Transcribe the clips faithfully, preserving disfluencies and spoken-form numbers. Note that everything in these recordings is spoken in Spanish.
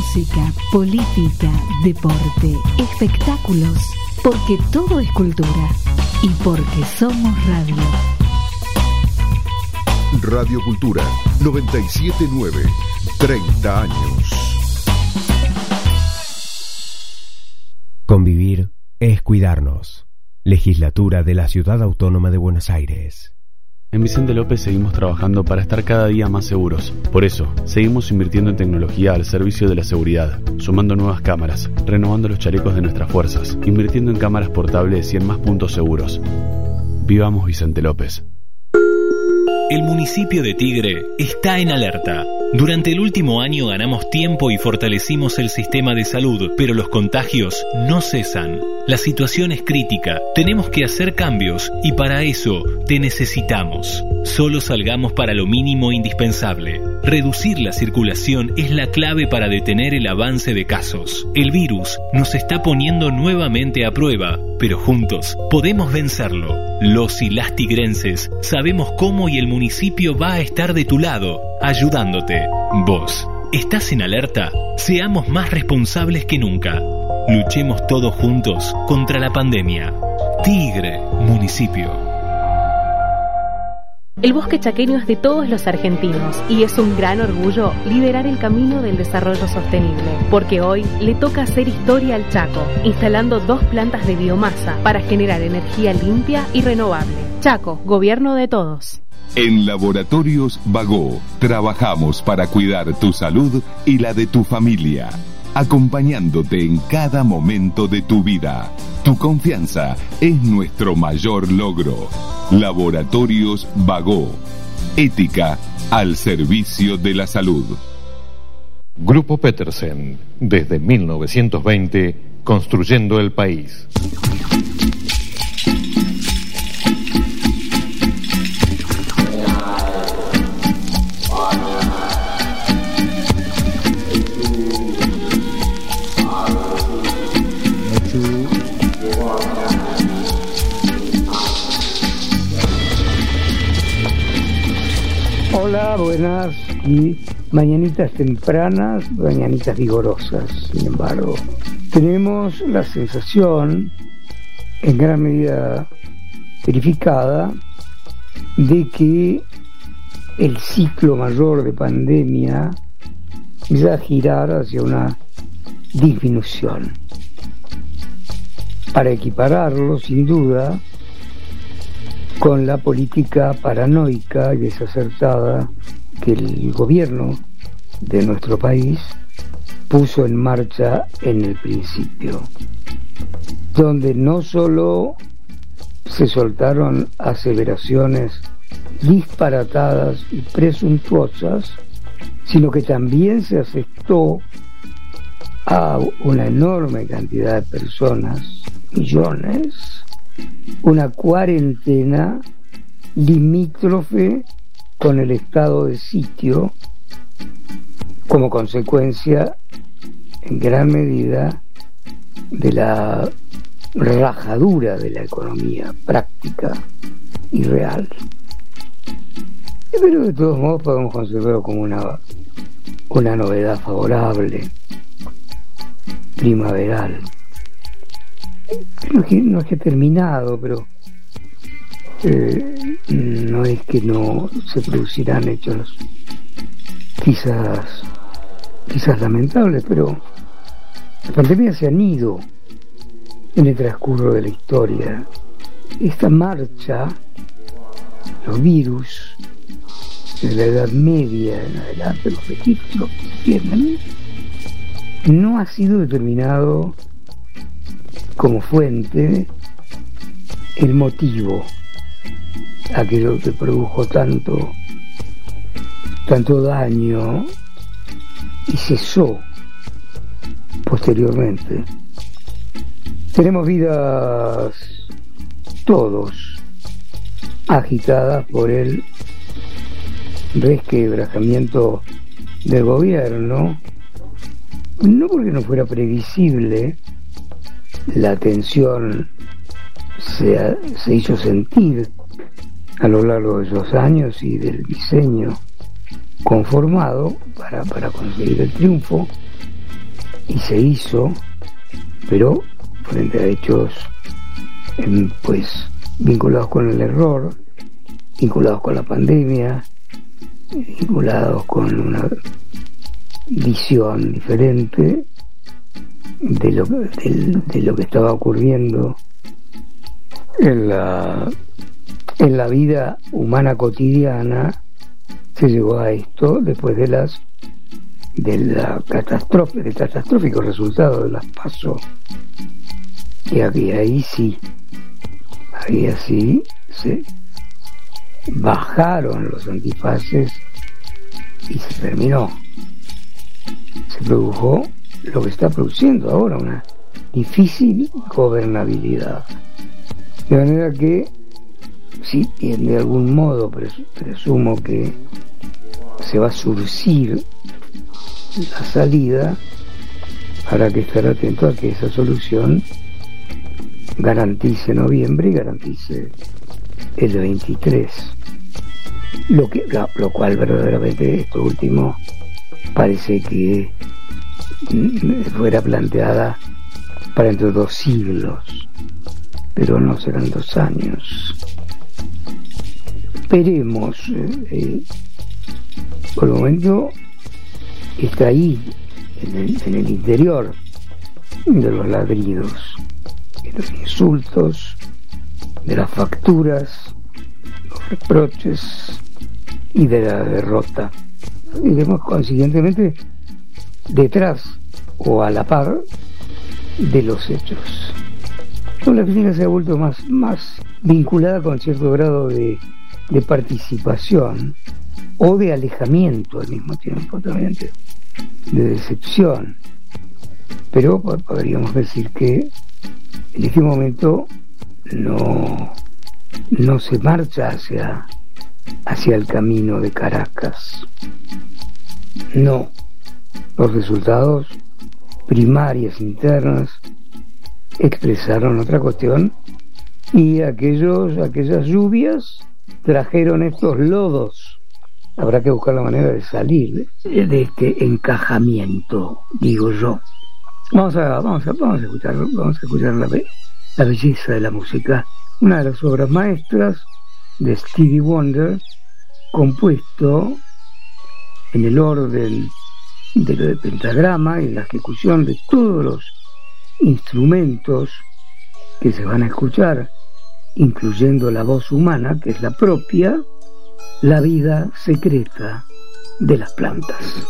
música, política, deporte, espectáculos, porque todo es cultura y porque somos radio. Radio Cultura noventa y siete punto nueve, treinta años. Convivir es cuidarnos. Legislatura de la Ciudad Autónoma de Buenos Aires. En Vicente López seguimos trabajando para estar cada día más seguros. Por eso, seguimos invirtiendo en tecnología al servicio de la seguridad, sumando nuevas cámaras, renovando los chalecos de nuestras fuerzas, invirtiendo en cámaras portables y en más puntos seguros. Vivamos Vicente López. El municipio de Tigre está en alerta. Durante el último año ganamos tiempo y fortalecimos el sistema de salud, pero los contagios no cesan. La situación es crítica, tenemos que hacer cambios y para eso te necesitamos. Solo salgamos para lo mínimo indispensable. Reducir la circulación es la clave para detener el avance de casos. El virus nos está poniendo nuevamente a prueba, pero juntos podemos vencerlo. Los y las tigrenses sabemos cómo y el municipio va a estar de tu lado, ayudándote. Vos, ¿estás en alerta? Seamos más responsables que nunca. Luchemos todos juntos contra la pandemia. Tigre, municipio. El bosque chaqueño es de todos los argentinos y es un gran orgullo liderar el camino del desarrollo sostenible, porque hoy le toca hacer historia al Chaco, instalando dos plantas de biomasa para generar energía limpia y renovable. Chaco, gobierno de todos. En Laboratorios Bagó, trabajamos para cuidar tu salud y la de tu familia, acompañándote en cada momento de tu vida. Tu confianza es nuestro mayor logro. Laboratorios Bagó. Ética al servicio de la salud. Grupo Petersen, desde mil novecientos veinte, construyendo el país. Hola, buenas y mañanitas tempranas, mañanitas vigorosas. Sin embargo, tenemos la sensación, en gran medida verificada, de que el ciclo mayor de pandemia va a girar hacia una disminución. Para equipararlo, sin duda, con la política paranoica y desacertada que el gobierno de nuestro país puso en marcha en el principio, donde no solo se soltaron aseveraciones disparatadas y presuntuosas, sino que también se aceptó a una enorme cantidad de personas, millones, una cuarentena limítrofe con el estado de sitio, como consecuencia en gran medida de la rajadura de la economía práctica y real. Pero de todos modos podemos considerarlo como una, una novedad favorable, primaveral. No es que, no es que he terminado, pero eh, no es que no se producirán hechos quizás quizás lamentables, pero las pandemias se han ido en el transcurso de la historia. Esta marcha, los virus, de la Edad Media en adelante, los registros que tienen, no ha sido determinado como fuente el motivo, aquello que produjo tanto tanto daño y cesó posteriormente. Tenemos vidas todos agitadas por el resquebrajamiento del gobierno, no porque no fuera previsible. La tensión se, ha, se hizo sentir a lo largo de esos años y del diseño conformado para, para conseguir el triunfo, y se hizo, pero frente a hechos eh, pues vinculados con el error, vinculados con la pandemia, vinculados con una visión diferente de lo, de, de lo que estaba ocurriendo en la, en la vida humana cotidiana. Se llegó a esto después de las de la catástrofe, del catastrófico resultado de las PASO, y aquí ahí sí, ahí así se bajaron los antifaces y se terminó. Se produjo lo que está produciendo ahora, una difícil gobernabilidad. De manera que, sí, de algún modo pres- presumo que se va a surcir la salida, habrá que estar atento a que esa solución garantice noviembre y garantice el veintitrés. Lo, que, lo cual verdaderamente esto último parece que fuera planteada para dentro de dos siglos, pero no serán dos años. Veremos. Eh, eh, por el momento está ahí, en el, en el interior de los ladridos, de los insultos, de las facturas, los reproches y de la derrota. Iremos consiguientemente detrás o a la par de los hechos. La Argentina se ha vuelto más, más vinculada con cierto grado de, de participación o de alejamiento al mismo tiempo, también de, de decepción. Pero podríamos decir que en este momento no, no se marcha hacia, hacia el camino de Caracas. No. Los resultados primarias internas expresaron otra cuestión, y aquellos, aquellas lluvias trajeron estos lodos. Habrá que buscar la manera de salir de, de este encajamiento, digo yo. Vamos a, vamos a, vamos a escuchar, vamos a escuchar la, la belleza de la música, una de las obras maestras de Stevie Wonder, compuesto en el orden de lo de pentagrama y la ejecución de todos los instrumentos que se van a escuchar, incluyendo la voz humana, que es la propia, la vida secreta de las plantas.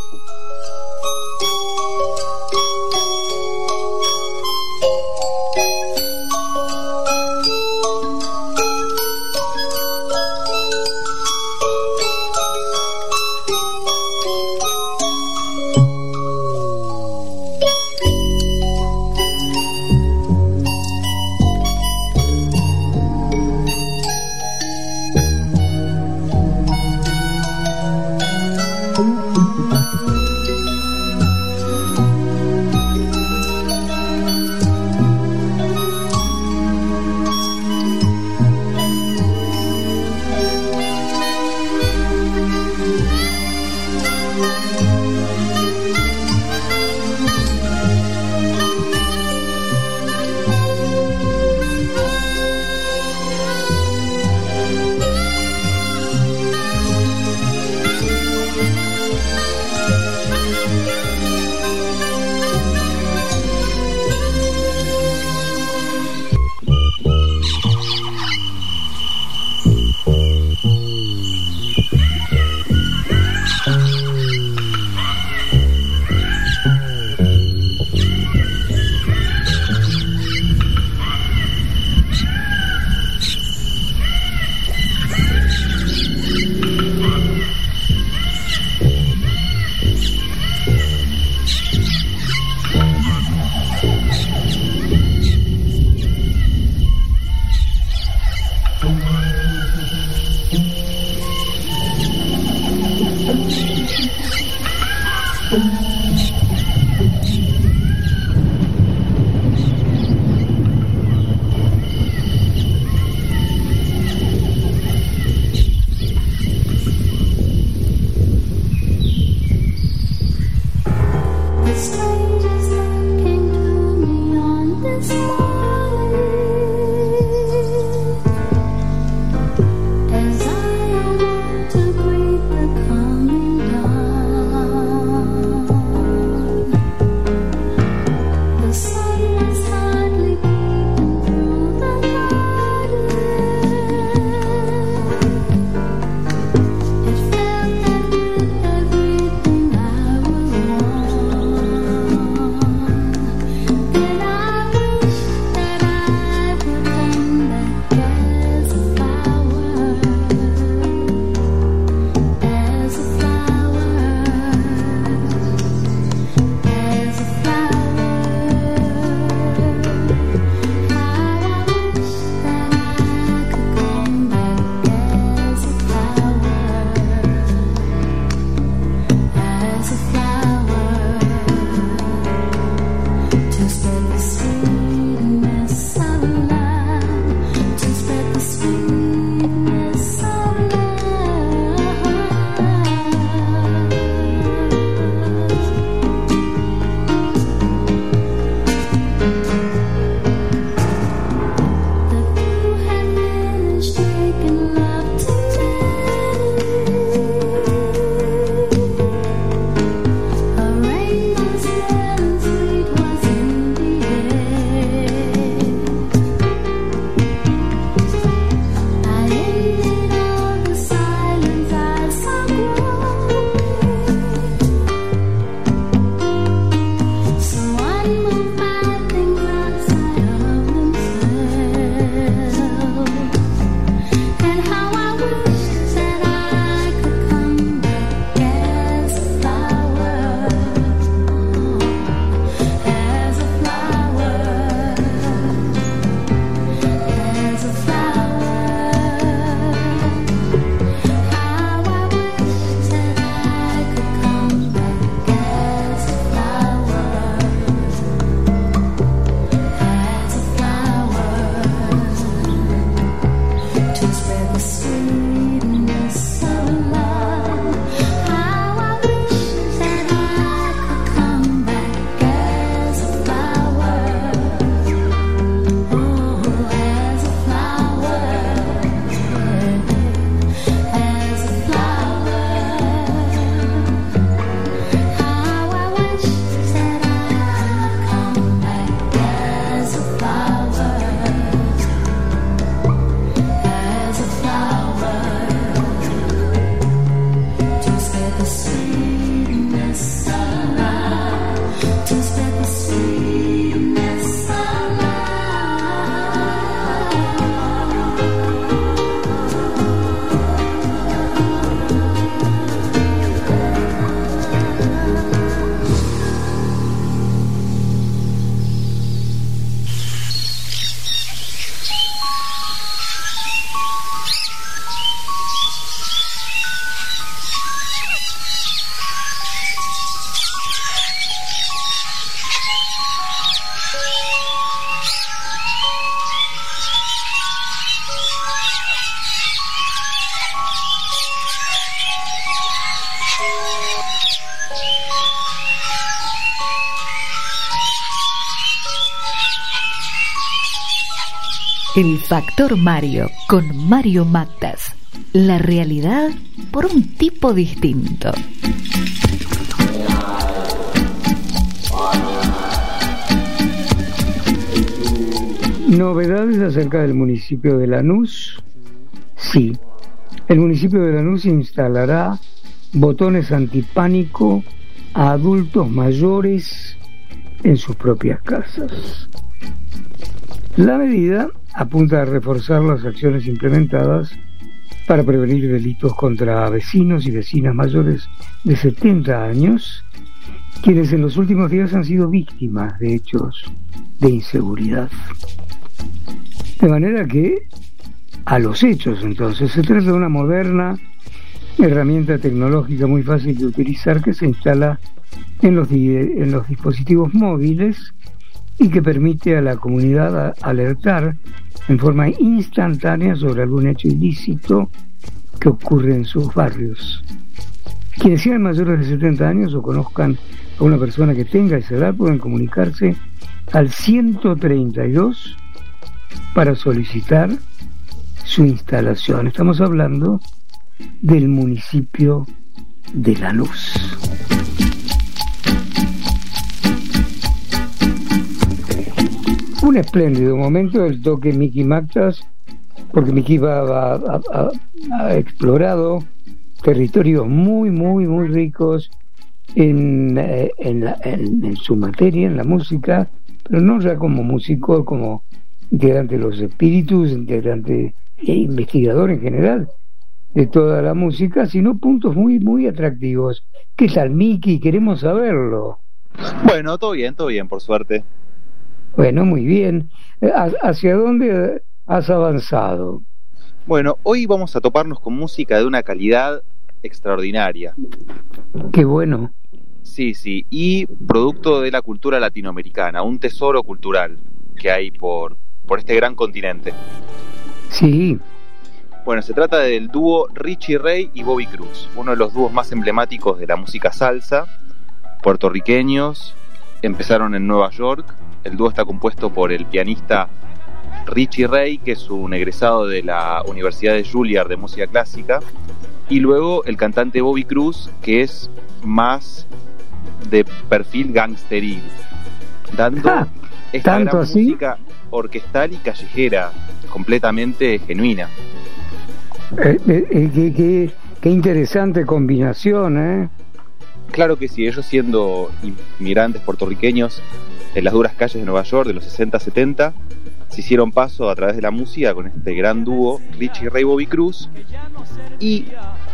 El Factor Mario con Mario Mactas. La realidad por un tipo distinto. ¿Novedades acerca del municipio de Lanús? Sí. El municipio de Lanús instalará botones antipánico a adultos mayores en sus propias casas. La medida apunta a reforzar las acciones implementadas para prevenir delitos contra vecinos y vecinas mayores de setenta años, quienes en los últimos días han sido víctimas de hechos de inseguridad. De manera que, a los hechos entonces, se trata de una moderna herramienta tecnológica muy fácil de utilizar que se instala en los, di- en los dispositivos móviles y que permite a la comunidad a- alertar en forma instantánea sobre algún hecho ilícito que ocurre en sus barrios. Quienes sean mayores de setenta años o conozcan a una persona que tenga esa edad pueden comunicarse al ciento treinta y dos para solicitar su instalación. Estamos hablando del municipio de Lanús. Un espléndido momento del toque Miki Mactas, porque Miki va, va, va, va, ha explorado territorios muy, muy, muy ricos en, eh, en, la, en, en su materia, en la música, pero no ya como músico, como integrante de los espíritus, integrante e investigador en general de toda la música, sino puntos muy, muy atractivos. ¿Qué tal, Miki? Queremos saberlo. Bueno, todo bien, todo bien, por suerte. Bueno, muy bien. ¿Hacia dónde has avanzado? Bueno, hoy vamos a toparnos con música de una calidad extraordinaria. Qué bueno. Sí, sí, y producto de la cultura latinoamericana, un tesoro cultural que hay por, por este gran continente. Sí. Bueno, se trata del dúo Richie Ray y Bobby Cruz, uno de los dúos más emblemáticos de la música salsa, puertorriqueños, empezaron en Nueva York. El dúo está compuesto por el pianista Richie Ray, que es un egresado de la Universidad de Juilliard de música clásica, y luego el cantante Bobby Cruz, que es más de perfil gangsteril, dando ah, esta gran así? música orquestal y callejera, completamente genuina. Eh, eh, eh, qué, qué, qué interesante combinación, ¿eh? Claro que sí, ellos siendo inmigrantes puertorriqueños en las duras calles de Nueva York de los sesenta setenta, se hicieron paso a través de la música con este gran dúo Richie Ray Bobby Cruz, y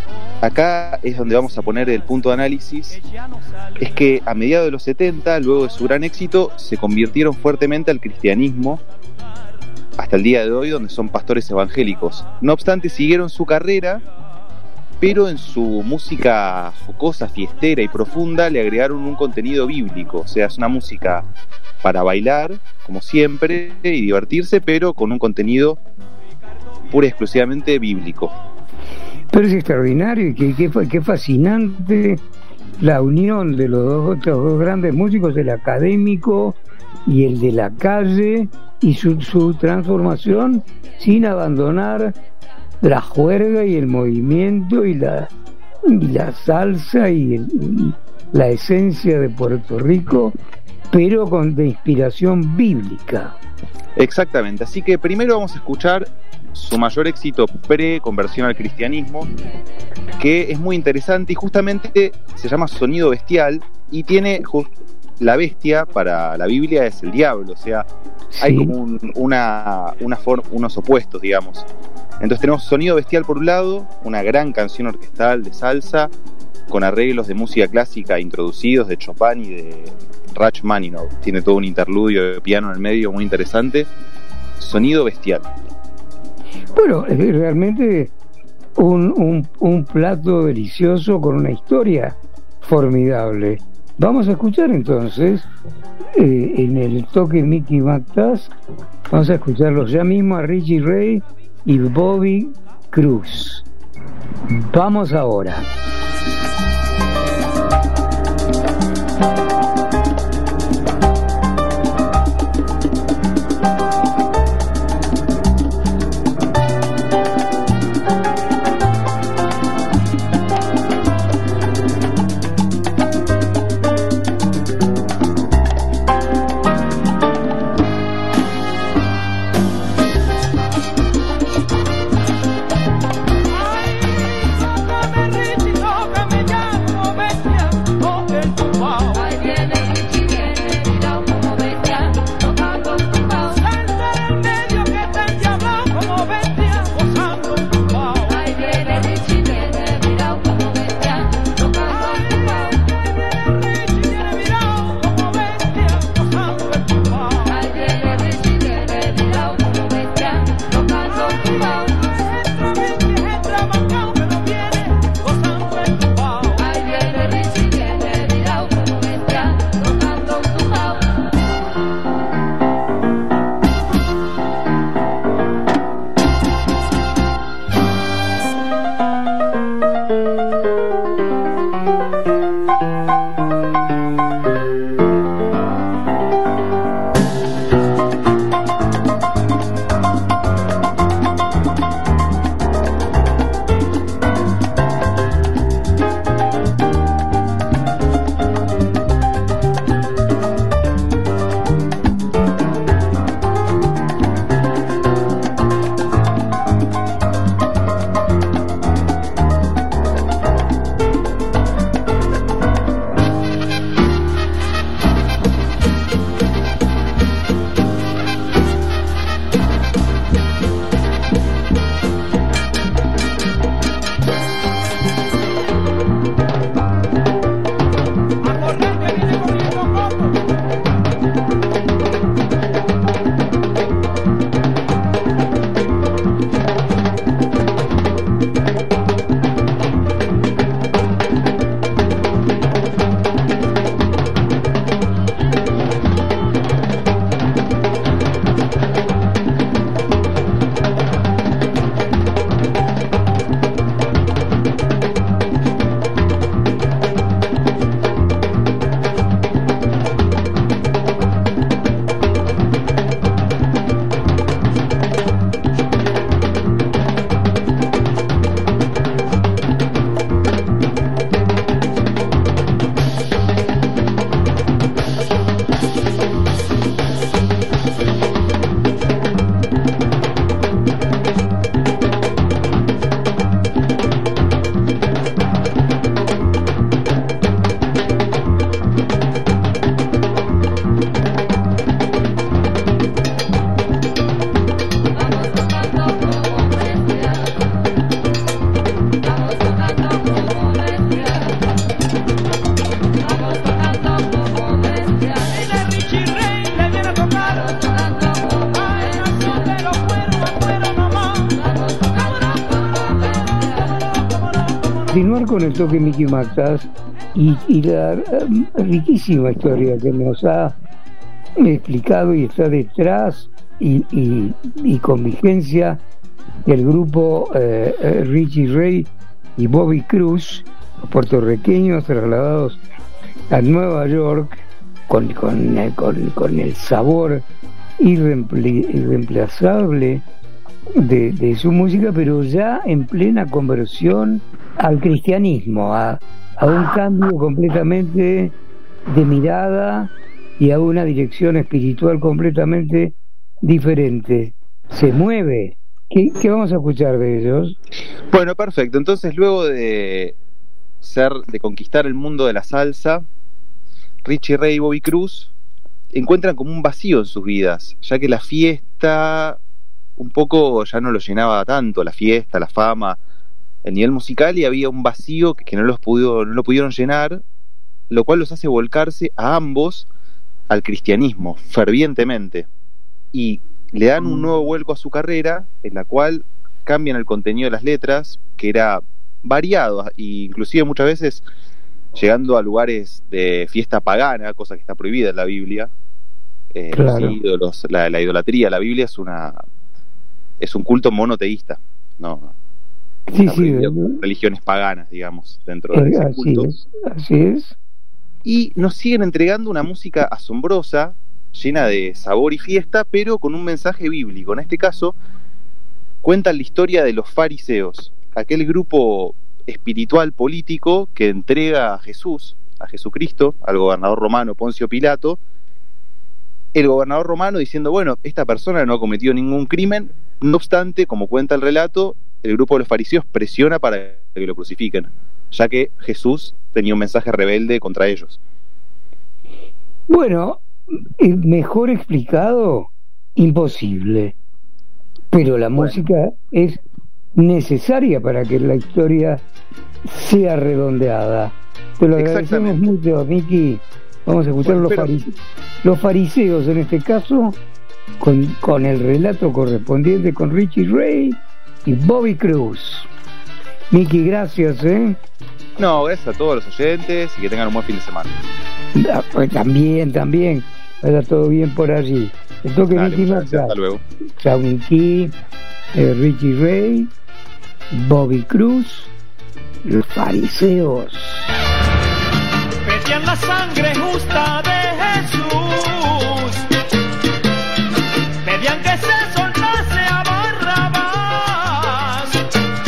acá es donde vamos a poner el punto de análisis. Es que a mediados de los setenta, luego de su gran éxito, se convirtieron fuertemente al cristianismo hasta el día de hoy, donde son pastores evangélicos. No obstante, siguieron su carrera, pero en su música jocosa, fiestera y profunda le agregaron un contenido bíblico. O sea, es una música para bailar, como siempre, y divertirse, pero con un contenido pura y exclusivamente bíblico. Pero es extraordinario y qué, qué, qué fascinante la unión de los dos, otros dos grandes músicos, el académico y el de la calle, y su, su transformación sin abandonar la juerga y el movimiento y la, y la salsa y, el, y la esencia de Puerto Rico, pero con de inspiración bíblica. Exactamente, así que primero vamos a escuchar su mayor éxito pre-conversión al cristianismo, que es muy interesante y justamente se llama Sonido Bestial, y tiene just- la bestia para la Biblia es el diablo, o sea, sí. Hay como un, una, una for- unos opuestos, digamos. Entonces tenemos Sonido Bestial por un lado, una gran canción orquestal de salsa con arreglos de música clásica introducidos de Chopin y de Rachmaninoff. Tiene todo un interludio de piano en el medio muy interesante. Sonido Bestial. Bueno, es realmente un, un, un plato delicioso con una historia formidable. Vamos a escuchar entonces eh, en el toque Mickey McTask, vamos a escucharlos ya mismo a Richie Ray y Bobby Cruz. Vamos ahora. con el toque Miki Matas y, y la um, riquísima historia que nos ha explicado y está detrás y, y, y con vigencia del grupo eh, Richie Ray y Bobby Cruz, los puertorriqueños trasladados a Nueva York con, con, con, con el sabor irreempli, irreemplazable de, de su música, pero ya en plena conversión al cristianismo, a, a un cambio completamente de mirada y a una dirección espiritual completamente diferente. Se mueve. ¿Qué, qué vamos a escuchar de ellos? Bueno, perfecto. Entonces, luego de ser, de conquistar el mundo de la salsa, Richie Ray y Bobby Cruz encuentran como un vacío en sus vidas, ya que la fiesta un poco ya no los llenaba tanto, la fiesta, la fama, el nivel musical, y había un vacío que, que no los pudo, no lo pudieron llenar, lo cual los hace volcarse a ambos al cristianismo fervientemente, y le dan un nuevo vuelco a su carrera, en la cual cambian el contenido de las letras, que era variado, e inclusive muchas veces llegando a lugares de fiesta pagana, cosa que está prohibida en la Biblia. Eh, Claro. los ídolos, la, la idolatría, la Biblia es una es un culto monoteísta, no, Sí, está sí, prohibido eh, con religiones paganas, digamos, dentro de eh, ese así culto. es, así es. Y nos siguen entregando una música asombrosa, llena de sabor y fiesta, pero con un mensaje bíblico. En este caso, cuentan la historia de los fariseos, aquel grupo espiritual político que entrega a Jesús, a Jesucristo, al gobernador romano Poncio Pilato. El gobernador romano diciendo, bueno, esta persona no ha cometido ningún crimen, no obstante, como cuenta el relato, el grupo de los fariseos presiona para que lo crucifiquen, ya que Jesús tenía un mensaje rebelde contra ellos. Bueno, eh, mejor explicado, imposible. Pero la Bueno. música es necesaria para que la historia sea redondeada. Te lo agradecemos Exactamente. mucho, Miki. Vamos a escuchar Bueno, los, pero- farise- los fariseos en este caso, con, con el relato correspondiente con Richie Ray y Bobby Cruz. Miki, gracias, ¿eh? No, gracias a todos los oyentes y que tengan un buen fin de semana. Ah, pues también, también. Vaya todo bien por allí. El toque Dale, Miki muchas gracias, Matas. hasta luego. Chao Miki, eh, Richie Ray, Bobby Cruz, los fariseos. Pedían la sangre justa de Jesús, pedían que se soltase a Barrabás.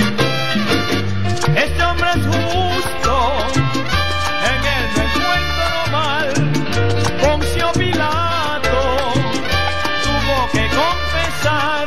Este hombre es justo, en él no encuentro mal. Poncio Pilato tuvo que confesar.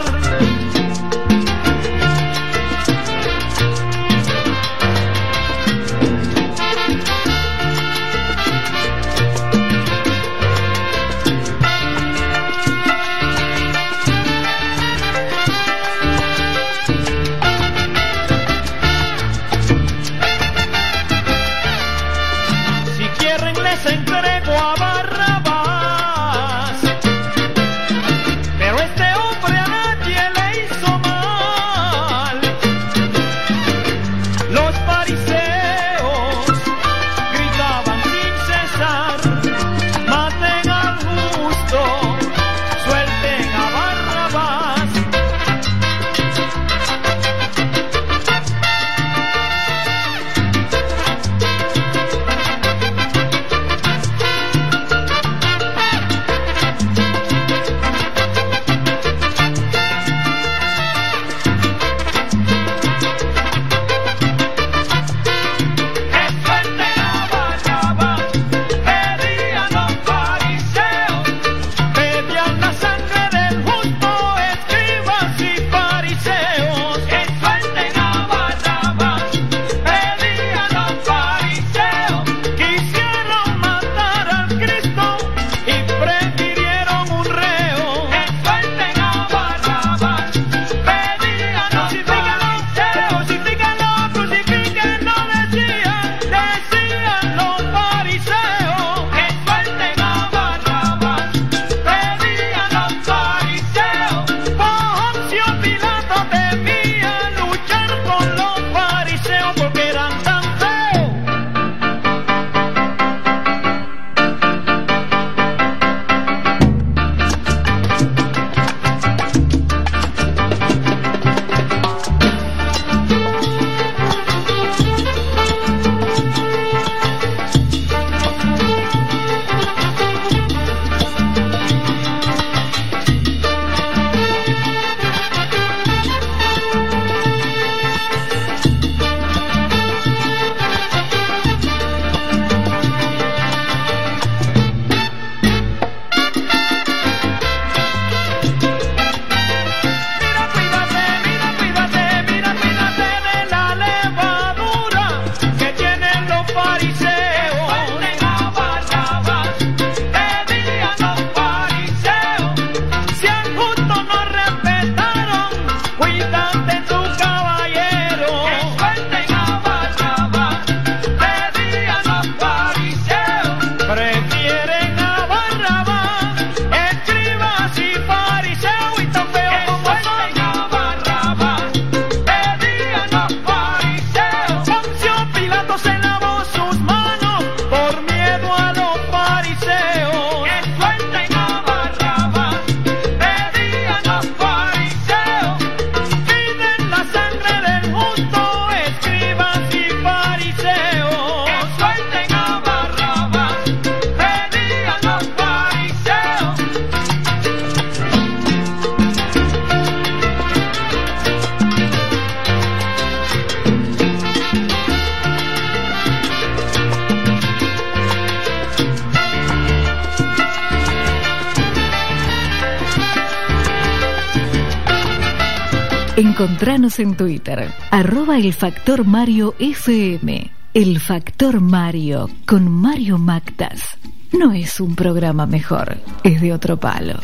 Encontranos en Twitter, arroba el Factor Mario F M. El Factor Mario con Mario Mactas. No es un programa mejor, es de otro palo.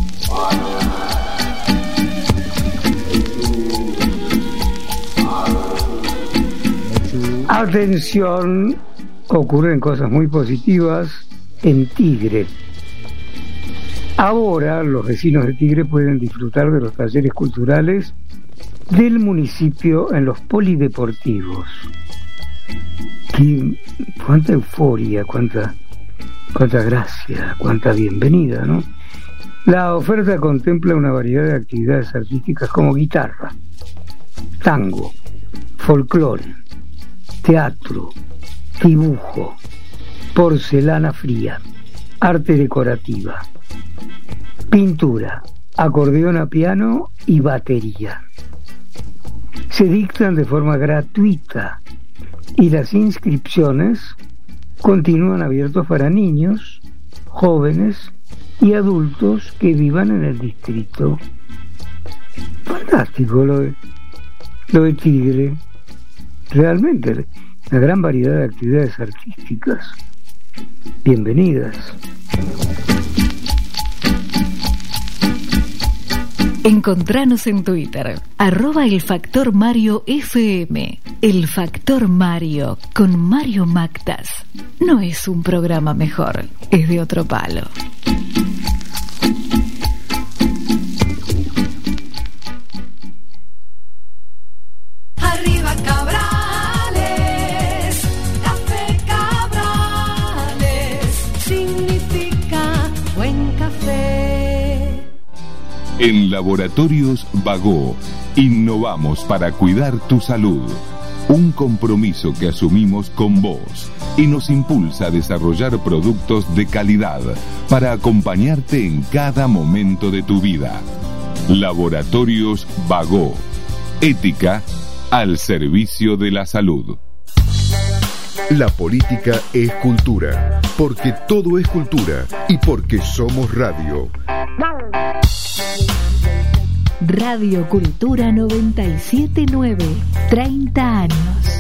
Atención, ocurren cosas muy positivas en Tigre. Ahora los vecinos de Tigre pueden disfrutar de los talleres culturales del municipio en los polideportivos. Qué, cuánta euforia, cuánta, cuánta gracia, cuánta bienvenida, ¿no? La oferta contempla una variedad de actividades artísticas como guitarra, tango, folclore, teatro, dibujo, porcelana fría, arte decorativa, pintura, acordeón a piano y batería. Se dictan de forma gratuita y las inscripciones continúan abiertos para niños, jóvenes y adultos que vivan en el distrito. Fantástico lo de, lo de Tigre. Realmente, una gran variedad de actividades artísticas. Bienvenidas. Encontranos en Twitter, arroba el Factor Mario F M. El Factor Mario con Mario Mactas. No es un programa mejor, es de otro palo. Arriba Cabrales, café Cabrales, significa buen café. En Laboratorios Bagó, innovamos para cuidar tu salud. Un compromiso que asumimos con vos y nos impulsa a desarrollar productos de calidad para acompañarte en cada momento de tu vida. Laboratorios Bagó. Ética al servicio de la salud. La política es cultura, porque todo es cultura y porque somos radio. Radio Cultura noventa y siete punto nueve, treinta años.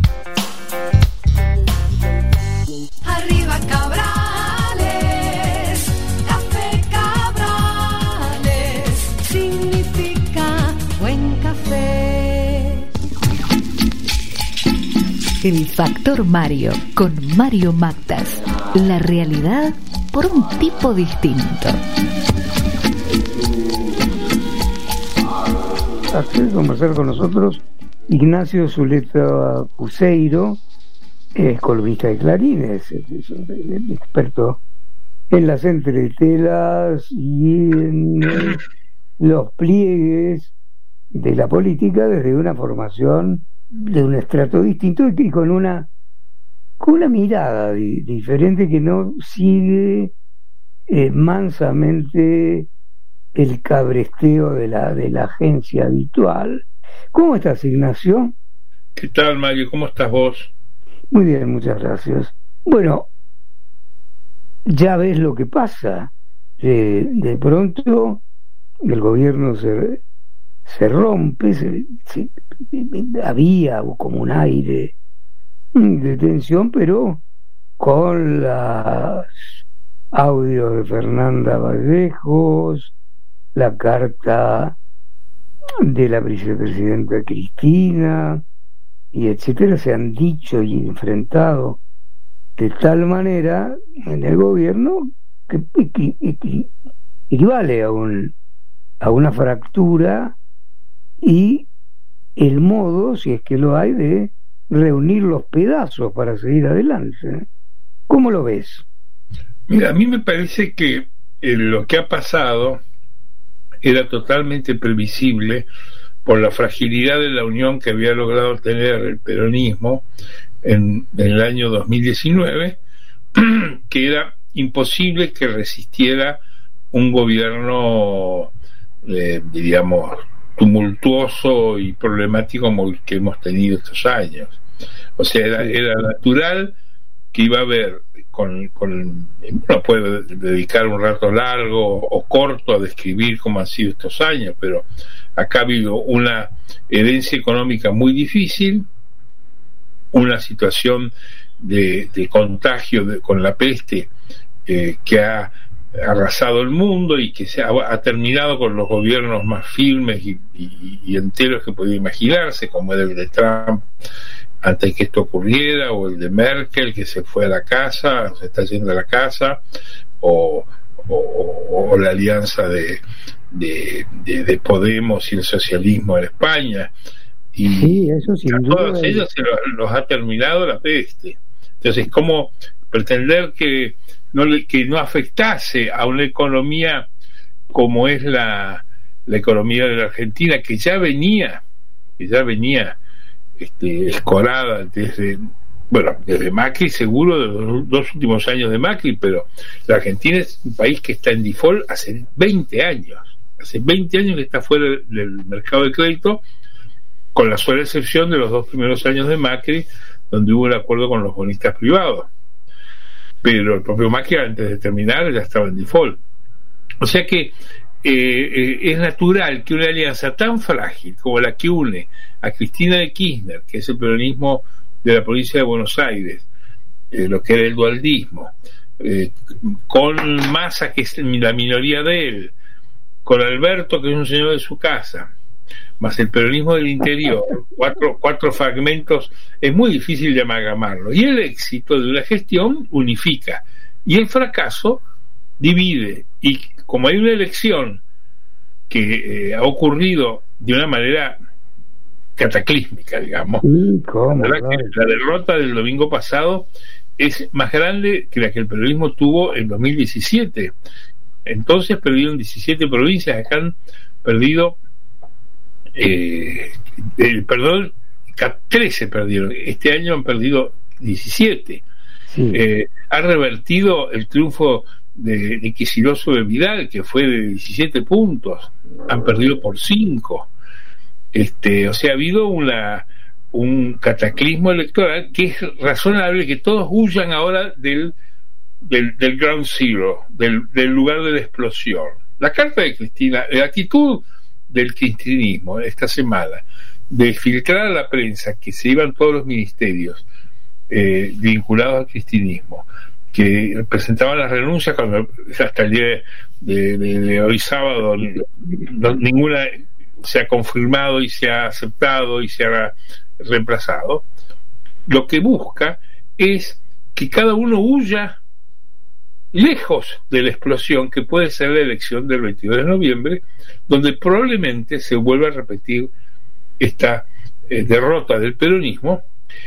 Arriba Cabrales, café Cabrales, significa buen café. El Factor Mario con Mario Mactas. La realidad por un tipo distinto. Hace conversar con nosotros Ignacio Zuleta Puseiro, es columnista de Clarín, es, es, es un experto en las entretelas y en eh, los pliegues de la política desde una formación de un estrato distinto y, y con una con una mirada di, diferente que no sigue eh, mansamente el cabresteo de la de la agencia habitual. ¿Cómo estás, Ignacio? ¿Qué tal, Mario? ¿Cómo estás vos? Muy bien, muchas gracias. Bueno, ya ves lo que pasa. De, de pronto el gobierno se, se rompe, se, se, había como un aire de tensión, pero con los audios de Fernanda Vallejos, la carta de la vicepresidenta Cristina y etcétera, se han dicho y enfrentado de tal manera en el gobierno que, que, que, que equivale a un a una fractura y el modo, si es que lo hay, de reunir los pedazos para seguir adelante. ¿Cómo lo ves? Mira, a mí me parece que eh, lo que ha pasado era totalmente previsible por la fragilidad de la unión que había logrado tener el peronismo en, en el año dos mil diecinueve, que era imposible que resistiera un gobierno, eh, diríamos, tumultuoso y problemático como el que hemos tenido estos años. O sea, era, era natural que iba a haber, con, con uno puede dedicar un rato largo o corto a describir cómo han sido estos años, pero Acá ha habido una herencia económica muy difícil, una situación de, de contagio de, con la peste eh, que ha arrasado el mundo y que se ha, ha terminado con los gobiernos más firmes y, y, y enteros que podía imaginarse, como el de Trump antes de que esto ocurriera, o el de Merkel, que se fue a la casa, se está yendo a la casa, o, o, o la alianza de, de, de, de Podemos y el socialismo en España. Y sí, eso sin a duda todos ellos se los, los ha terminado la peste. Entonces, ¿cómo pretender que no, le, que no afectase a una economía como es la, la economía de la Argentina, que ya venía, que ya venía este, escorada desde, bueno, desde Macri, seguro, de los dos últimos años de Macri, pero la Argentina es un país que está en default hace veinte años, hace veinte años que está fuera del mercado de crédito, con la sola excepción de los dos primeros años de Macri, donde hubo el acuerdo con los bonistas privados. Pero el propio Macri, antes de terminar, ya estaba en default. O sea que eh, eh, es natural que una alianza tan frágil como la que une a Cristina de Kirchner, que es el peronismo de la provincia de Buenos Aires, eh, lo que era el dualdismo, eh, con Massa, que es la minoría de él, con Alberto, que es un señor de su casa, más el peronismo del interior, cuatro, cuatro fragmentos, es muy difícil de amalgamarlo. Y el éxito de una gestión unifica, y el fracaso divide. Y como hay una elección que eh, ha ocurrido de una manera cataclísmica, digamos, sí, ¿cómo, la, verdad claro. que la derrota del domingo pasado es más grande que la que el peronismo tuvo en dos mil diecisiete. Entonces perdieron diecisiete provincias, acá han perdido Eh, el, perdón, trece perdieron, este año han perdido diecisiete. Sí. Eh, ha revertido el triunfo de, de Kicillof sobre Vidal, que fue de diecisiete puntos, han perdido por cinco. Este, o sea, ha habido una un cataclismo electoral que es razonable que todos huyan ahora del del, del ground zero, del, del lugar de la explosión. La carta de Cristina, la actitud del cristinismo esta semana de filtrar a la prensa que se iban todos los ministerios eh, vinculados al cristinismo, que presentaban las renuncias cuando hasta el día de, de, de hoy sábado no, ninguna se ha confirmado y se ha aceptado y se ha reemplazado. Lo que busca es que cada uno huya lejos de la explosión que puede ser la elección del veintidós de noviembre, donde probablemente se vuelva a repetir esta eh, derrota del peronismo,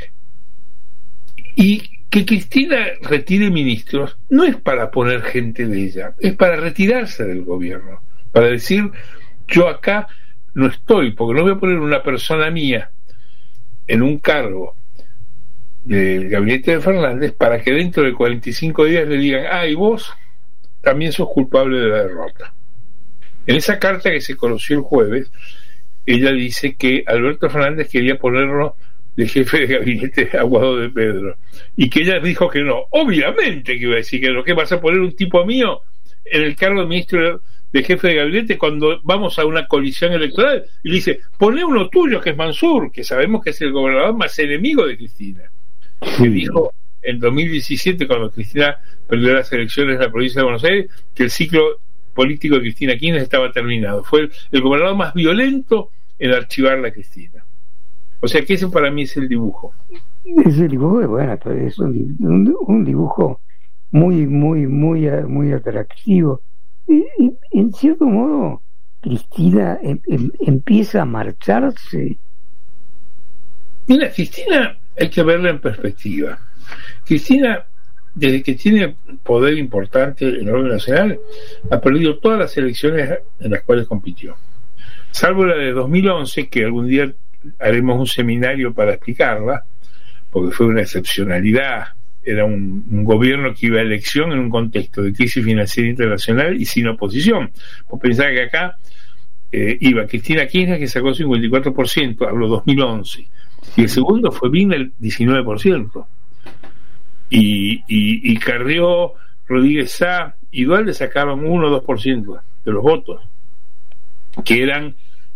y que Cristina retire ministros no es para poner gente de ella, es para retirarse del gobierno, para decir: yo acá no estoy, porque no voy a poner una persona mía en un cargo del gabinete de Fernández para que dentro de cuarenta y cinco días le digan: ah, y vos también sos culpable de la derrota. En esa carta que se conoció el jueves, ella dice que Alberto Fernández quería ponerlo de jefe de gabinete a Guado de Pedro, y que ella dijo que no. Obviamente que iba a decir que no, que vas a poner un tipo mío en el cargo de ministro de jefe de gabinete cuando vamos a una colisión electoral. Y le dice: poné uno tuyo, que es Mansur, que sabemos que es el gobernador más enemigo de Cristina. Que dijo en dos mil diecisiete, cuando Cristina perdió las elecciones en la provincia de Buenos Aires, que el ciclo político de Cristina Kirchner estaba terminado. Fue el, el gobernador más violento en archivar a Cristina. O sea que ese para mí es el dibujo. Ese dibujo, bueno, es un, un, un dibujo muy, muy, muy, muy atractivo. Y, y, en cierto modo, Cristina em, em, empieza a marcharse. Mira, Cristina hay que verla en perspectiva. Cristina, desde que tiene poder importante en el orden nacional, ha perdido todas las elecciones en las cuales compitió, salvo la de dos mil once, que algún día haremos un seminario para explicarla, porque fue una excepcionalidad. Era un, un gobierno que iba a elección en un contexto de crisis financiera internacional y sin oposición. Pues pensar que acá eh, iba Cristina Kirchner, que sacó cincuenta y cuatro por ciento, hablo dos mil once, y el segundo fue Vina, el diecinueve por ciento, y, y, y Carrió, Rodríguez Sá y Duhalde sacaban uno o dos por ciento de los votos, que eran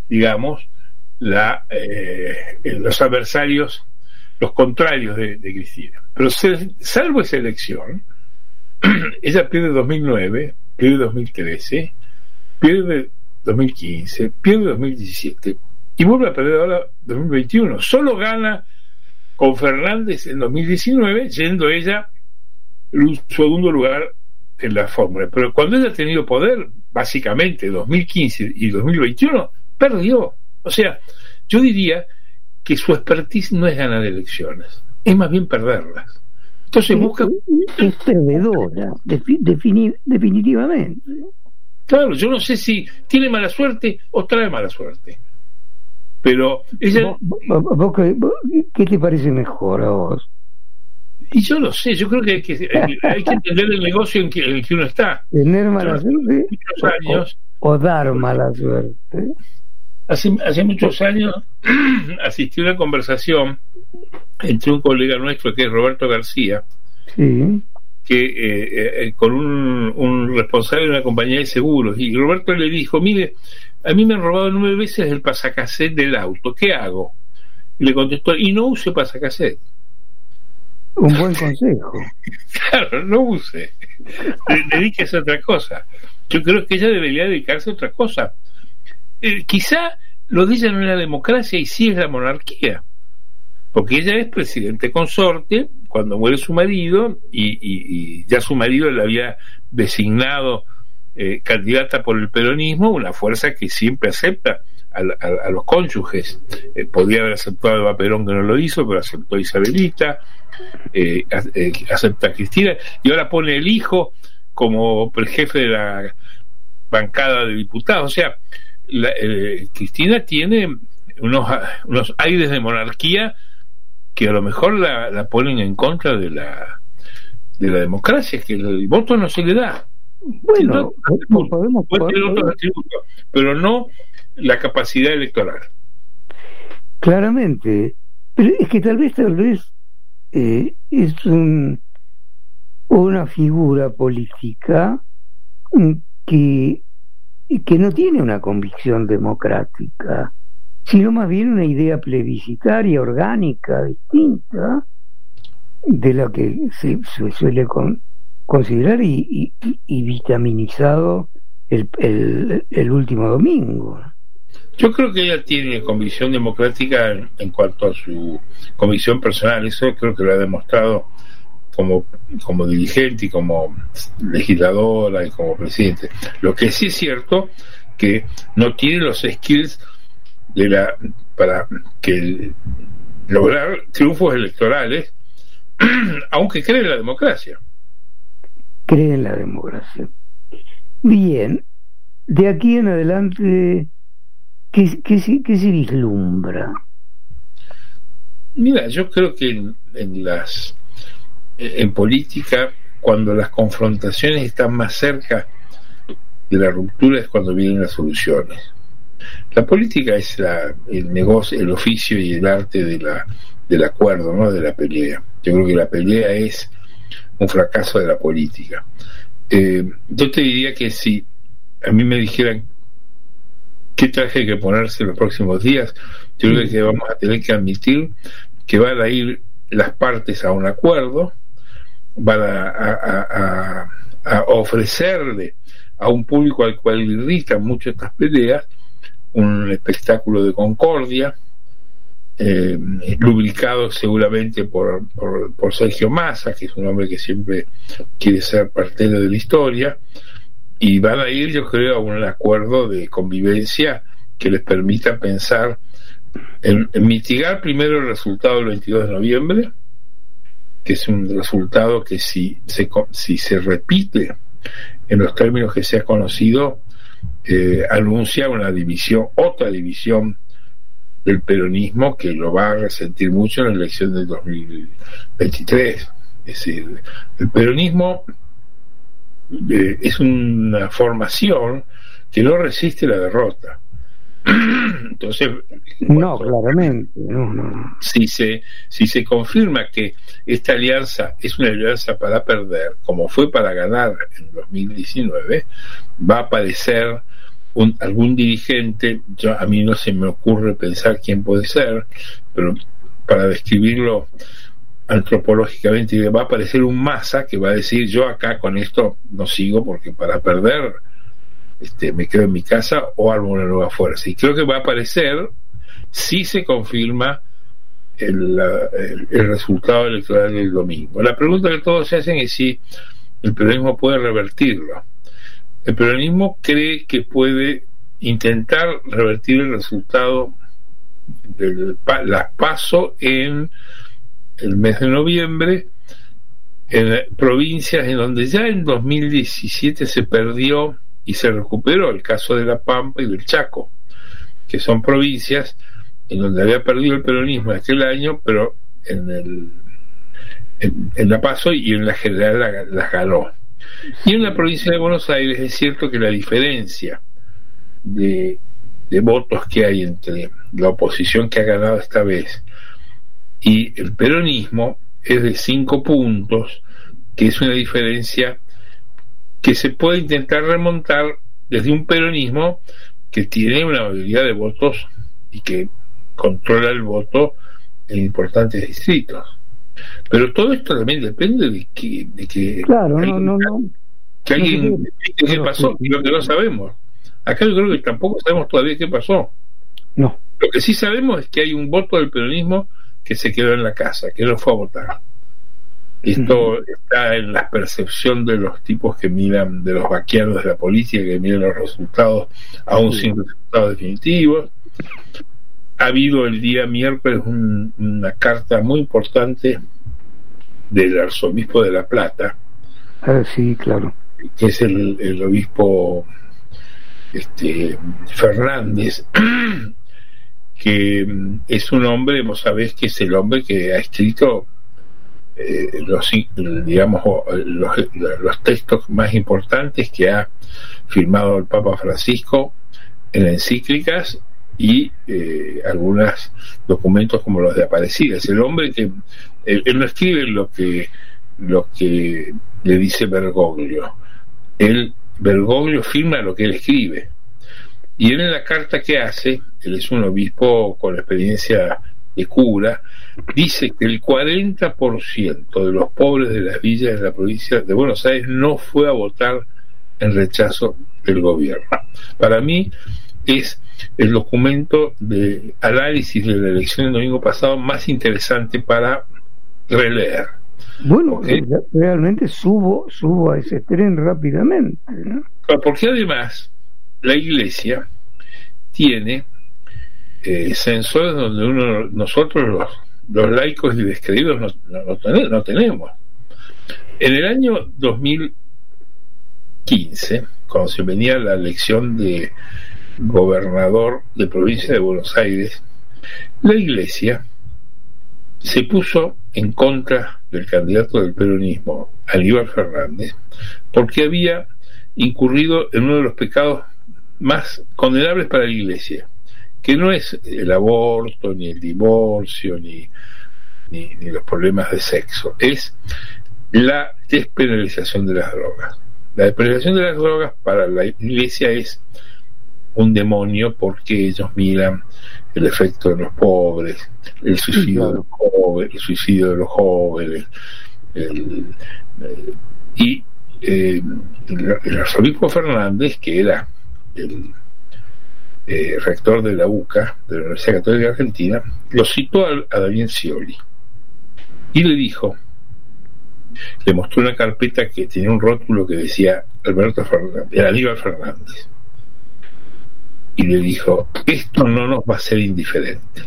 digamos, la, eh, los adversarios, los contrarios de, de Cristina. Pero se, salvo esa elección, ella pierde dos mil nueve, pierde dos mil trece, pierde dos mil quince, pierde dos mil diecisiete y vuelve a perder ahora dos mil veintiuno. Solo gana con Fernández en dos mil diecinueve, yendo ella el segundo lugar en la fórmula. Pero cuando ella ha tenido poder, básicamente dos mil quince y dos mil veintiuno, perdió. O sea, yo diría que su expertise no es ganar elecciones, es más bien perderlas. Entonces busca... Es perdedora, defini- definitivamente. Claro, yo no sé si tiene mala suerte o trae mala suerte. Pero ella... ¿Vos, vos, vos, ¿Qué te parece mejor a vos? Y yo no sé, yo creo que hay que, hay, hay que entender el negocio en que, en el que uno está. ¿Tener mala suerte muchos años, o, o dar mala suerte? Hace, hace muchos años asistí a una conversación entre un colega nuestro que es Roberto García, sí, que eh, eh, con un, un responsable de una compañía de seguros, y Roberto le dijo: mire, a mí me han robado nueve veces el pasacassette del auto, ¿qué hago? Y le contestó: y no use pasacassette. Un buen consejo. Claro, no use, dedíquese a otra cosa. Yo creo que ella debería dedicarse a otra cosa. Eh, quizá lo de ella no es la democracia y sí es la monarquía, porque ella es presidente consorte cuando muere su marido y, y, y ya su marido le había designado eh, candidata por el peronismo, una fuerza que siempre acepta a, a, a los cónyuges. Eh, podía haber aceptado a Eva Perón, que no lo hizo, pero aceptó a Isabelita, eh, eh, acepta a Cristina, y ahora pone el hijo como el jefe de la bancada de diputados. O sea, La, eh, Cristina tiene unos, unos aires de monarquía que a lo mejor la, la ponen en contra de la de la democracia, que el voto no se le da. Bueno, no, podemos, puede tener otros atributos, pero no la capacidad electoral. Claramente, pero es que tal vez tal vez eh, es un, una figura política que que no tiene una convicción democrática, sino más bien una idea plebiscitaria, orgánica, distinta de la que se, se suele con, considerar y, y, y vitaminizado el, el, el último domingo. Yo creo que ella tiene convicción democrática en, en cuanto a su convicción personal. Eso creo que lo ha demostrado como, como dirigente y como legisladora y como presidente. Lo que sí es cierto que no tiene los skills de la para que el, lograr triunfos electorales, aunque cree en la democracia. Cree en la democracia. Bien, de aquí en adelante, ¿qué, qué, qué se vislumbra? Mira, yo creo que en, en las en política, cuando las confrontaciones están más cerca de la ruptura, es cuando vienen las soluciones. La política es la, el negocio, el oficio y el arte de la, del acuerdo, no de la pelea. Yo creo que la pelea es un fracaso de la política. Eh, yo te diría que si a mí me dijeran qué traje hay que ponerse en los próximos días, yo creo que vamos a tener que admitir que van a ir las partes a un acuerdo, van a, a, a, a ofrecerle a un público al cual le irritan mucho estas peleas un espectáculo de concordia, eh, lubricado seguramente por, por, por Sergio Massa, que es un hombre que siempre quiere ser partero de la historia, y van a ir, yo creo, a un acuerdo de convivencia que les permita pensar en, en mitigar primero el resultado del veintidós de noviembre, que es un resultado que si se, si se repite en los términos que se ha conocido, eh, anuncia una división, otra división del peronismo que lo va a resentir mucho en la elección del dos mil veintitrés. Es decir, el peronismo eh, es una formación que no resiste la derrota. Entonces, no, claramente, no, no. Si se, si se confirma que esta alianza es una alianza para perder, como fue para ganar en dos mil diecinueve, va a aparecer un, algún dirigente, yo, a mí no se me ocurre pensar quién puede ser, pero para describirlo antropológicamente va a aparecer un Massa que va a decir: yo acá con esto no sigo, porque para perder este, me quedo en mi casa o armo una nueva fuerza. Y creo que va a aparecer si se confirma el, el, el resultado electoral del domingo. La pregunta que todos se hacen es si el peronismo puede revertirlo. El peronismo cree que puede intentar revertir el resultado de las PASO en el mes de noviembre, en provincias en donde ya en dos mil diecisiete se perdió y se recuperó, el caso de La Pampa y del Chaco, que son provincias en donde había perdido el peronismo en aquel año, pero en el en, en la PASO y en la general las la ganó. Y en la provincia de Buenos Aires es cierto que la diferencia de, de votos que hay entre la oposición que ha ganado esta vez y el peronismo es de cinco puntos, que es una diferencia que se puede intentar remontar desde un peronismo que tiene una mayoría de votos y que controla el voto en importantes distritos. Pero todo esto también depende de que, de que claro, alguien, no, no, no. que alguien explique qué pasó, y lo que no sabemos. Acá yo creo que tampoco sabemos todavía qué pasó. No. Lo que sí sabemos es que hay un voto del peronismo que se quedó en la casa, que no fue a votar. Esto uh-huh. está en la percepción de los tipos que miran, de los vaqueanos de la política, que miran los resultados aún sí. sin resultados definitivos. Ha habido el día miércoles un, una carta muy importante del arzobispo de La Plata. Ah, sí, claro. Que es el, el obispo este, Fernández, que es un hombre, vos sabés que es el hombre que ha escrito eh, los, digamos, los, los textos más importantes que ha firmado el Papa Francisco en encíclicas y eh, algunos documentos como los de Aparecida. Es el hombre que él, él no escribe lo que lo que le dice Bergoglio, él Bergoglio firma lo que él escribe, y él en la carta que hace, él es un obispo con experiencia de cura, dice que el cuarenta por ciento de los pobres de las villas de la provincia de Buenos Aires no fue a votar en rechazo del gobierno. Para mí es el documento de análisis de la elección del domingo pasado más interesante para releer. Bueno, ¿Okay? realmente subo subo a ese tren rápidamente, ¿no? Porque además la Iglesia tiene eh, sensores donde uno nosotros los, los laicos y descreídos no, no, no, tenemos, no tenemos. En el año dos mil quince, cuando se venía la elección de gobernador de provincia de Buenos Aires, la Iglesia se puso en contra del candidato del peronismo, Aníbal Fernández, porque había incurrido en uno de los pecados más condenables para la Iglesia, que no es el aborto, ni el divorcio, ni, ni, ni los problemas de sexo, es la despenalización de las drogas. La despenalización de las drogas para la Iglesia es un demonio, porque ellos miran el efecto de los pobres, el suicidio de los jóvenes, el suicidio de los jóvenes, el, el, y eh, el, el arzobispo Fernández, que era el eh, rector de la U C A, de la Universidad Católica de Argentina, lo citó a, a Daniel Scioli y le dijo, le mostró una carpeta que tenía un rótulo que decía Alberto Fernández, Aníbal Fernández, y le dijo: esto no nos va a ser indiferente.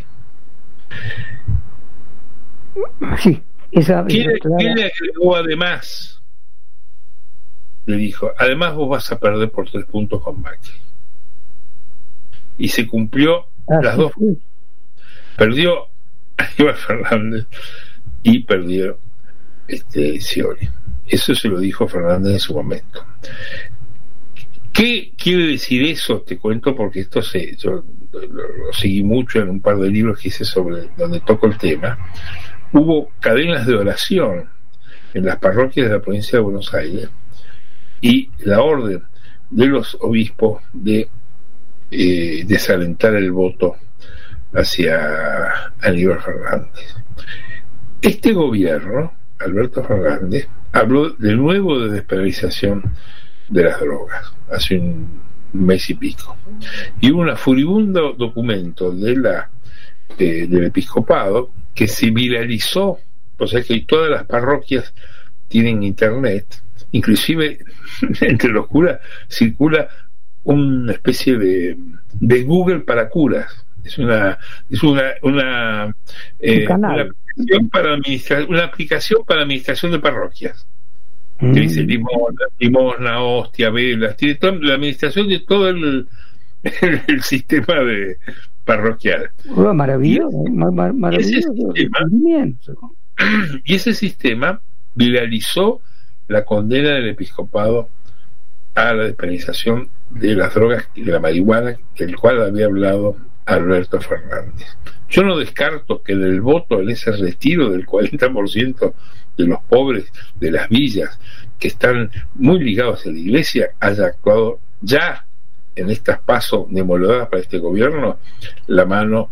Sí, esa, ¿Qué, esa clara... ¿Qué le agregó además? Le dijo: además vos vas a perder por tres puntos con Macri. Y se cumplió ah, las sí, dos. Sí. Perdió Aníbal Fernández y perdió este Scioli. Eso se lo dijo Fernández en su momento. ¿Qué quiere decir eso? Te cuento, porque esto se, yo lo, lo seguí mucho en un par de libros que hice sobre donde toco el tema. Hubo cadenas de oración en las parroquias de la provincia de Buenos Aires y la orden de los obispos de eh, desalentar el voto hacia Aníbal Fernández. Este gobierno, Alberto Fernández, habló de nuevo de despenalización de las drogas hace un mes y pico, y hubo un furibundo documento de la eh, del episcopado que se viralizó, o sea que todas las parroquias tienen internet, inclusive entre los curas circula una especie de, de Google para curas. Es una es una una, eh, una aplicación para administrar una aplicación para administración de parroquias. Mm. Que dice limosna, limosna, hostia, velas, tiene toda la administración de todo el, el, el sistema de parroquial. Oh, maravilloso, y, mar, maravilloso. Y ese, sistema, y ese sistema viralizó la condena del episcopado a la despenalización de las drogas y de la marihuana, del cual había hablado Alberto Fernández. Yo no descarto que del voto en ese retiro del cuarenta por ciento de los pobres de las villas que están muy ligados a la iglesia haya actuado ya en estas pasos demolidas para este gobierno la mano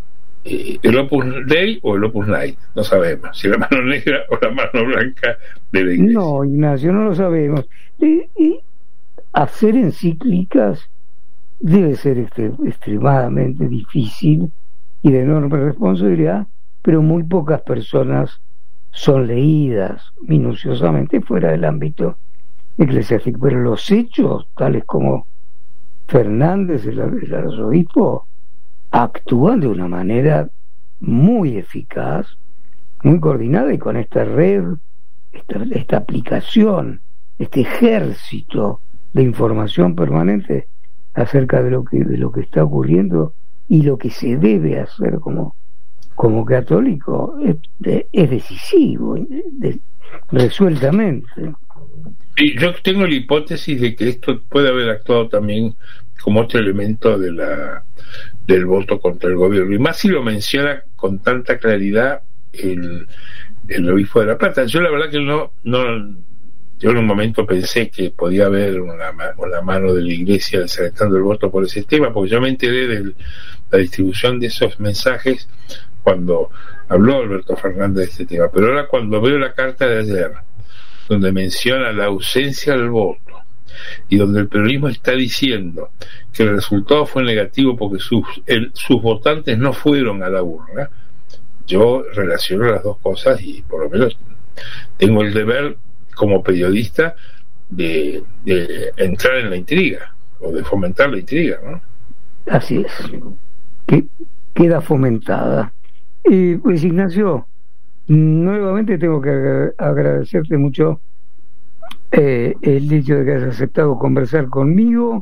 eh, el Opus Dei o el Opus Night, no sabemos si la mano negra o la mano blanca de la iglesia. No, Ignacio, no lo sabemos. Y, y hacer encíclicas debe ser este, extremadamente difícil y de enorme responsabilidad, pero muy pocas personas son leídas minuciosamente fuera del ámbito eclesiástico. Pero los hechos, tales como Fernández, el, el arzobispo, actúan de una manera muy eficaz, muy coordinada, y con esta red, esta, esta aplicación, este ejército de información permanente acerca de lo que de lo que está ocurriendo y lo que se debe hacer como como católico es, de, es decisivo, de, resueltamente. Y yo tengo la hipótesis de que esto puede haber actuado también como otro elemento de la del voto contra el gobierno, y más si lo menciona con tanta claridad el, el obispo de La Plata. Yo la verdad que no no yo en un momento pensé que podía haber una, una mano de la iglesia desalentando el voto por ese tema, porque yo me enteré de la distribución de esos mensajes cuando habló Alberto Fernández de este tema. Pero ahora, cuando veo la carta de ayer, donde menciona la ausencia del voto y donde el peronismo está diciendo que el resultado fue negativo porque sus, el, sus votantes no fueron a la urna, yo relaciono las dos cosas y por lo menos tengo el deber como periodista de, de entrar en la intriga o de fomentar la intriga, ¿no? Así es, que queda fomentada. Eh, pues Ignacio, nuevamente tengo que agradecerte mucho eh, el hecho de que hayas aceptado conversar conmigo,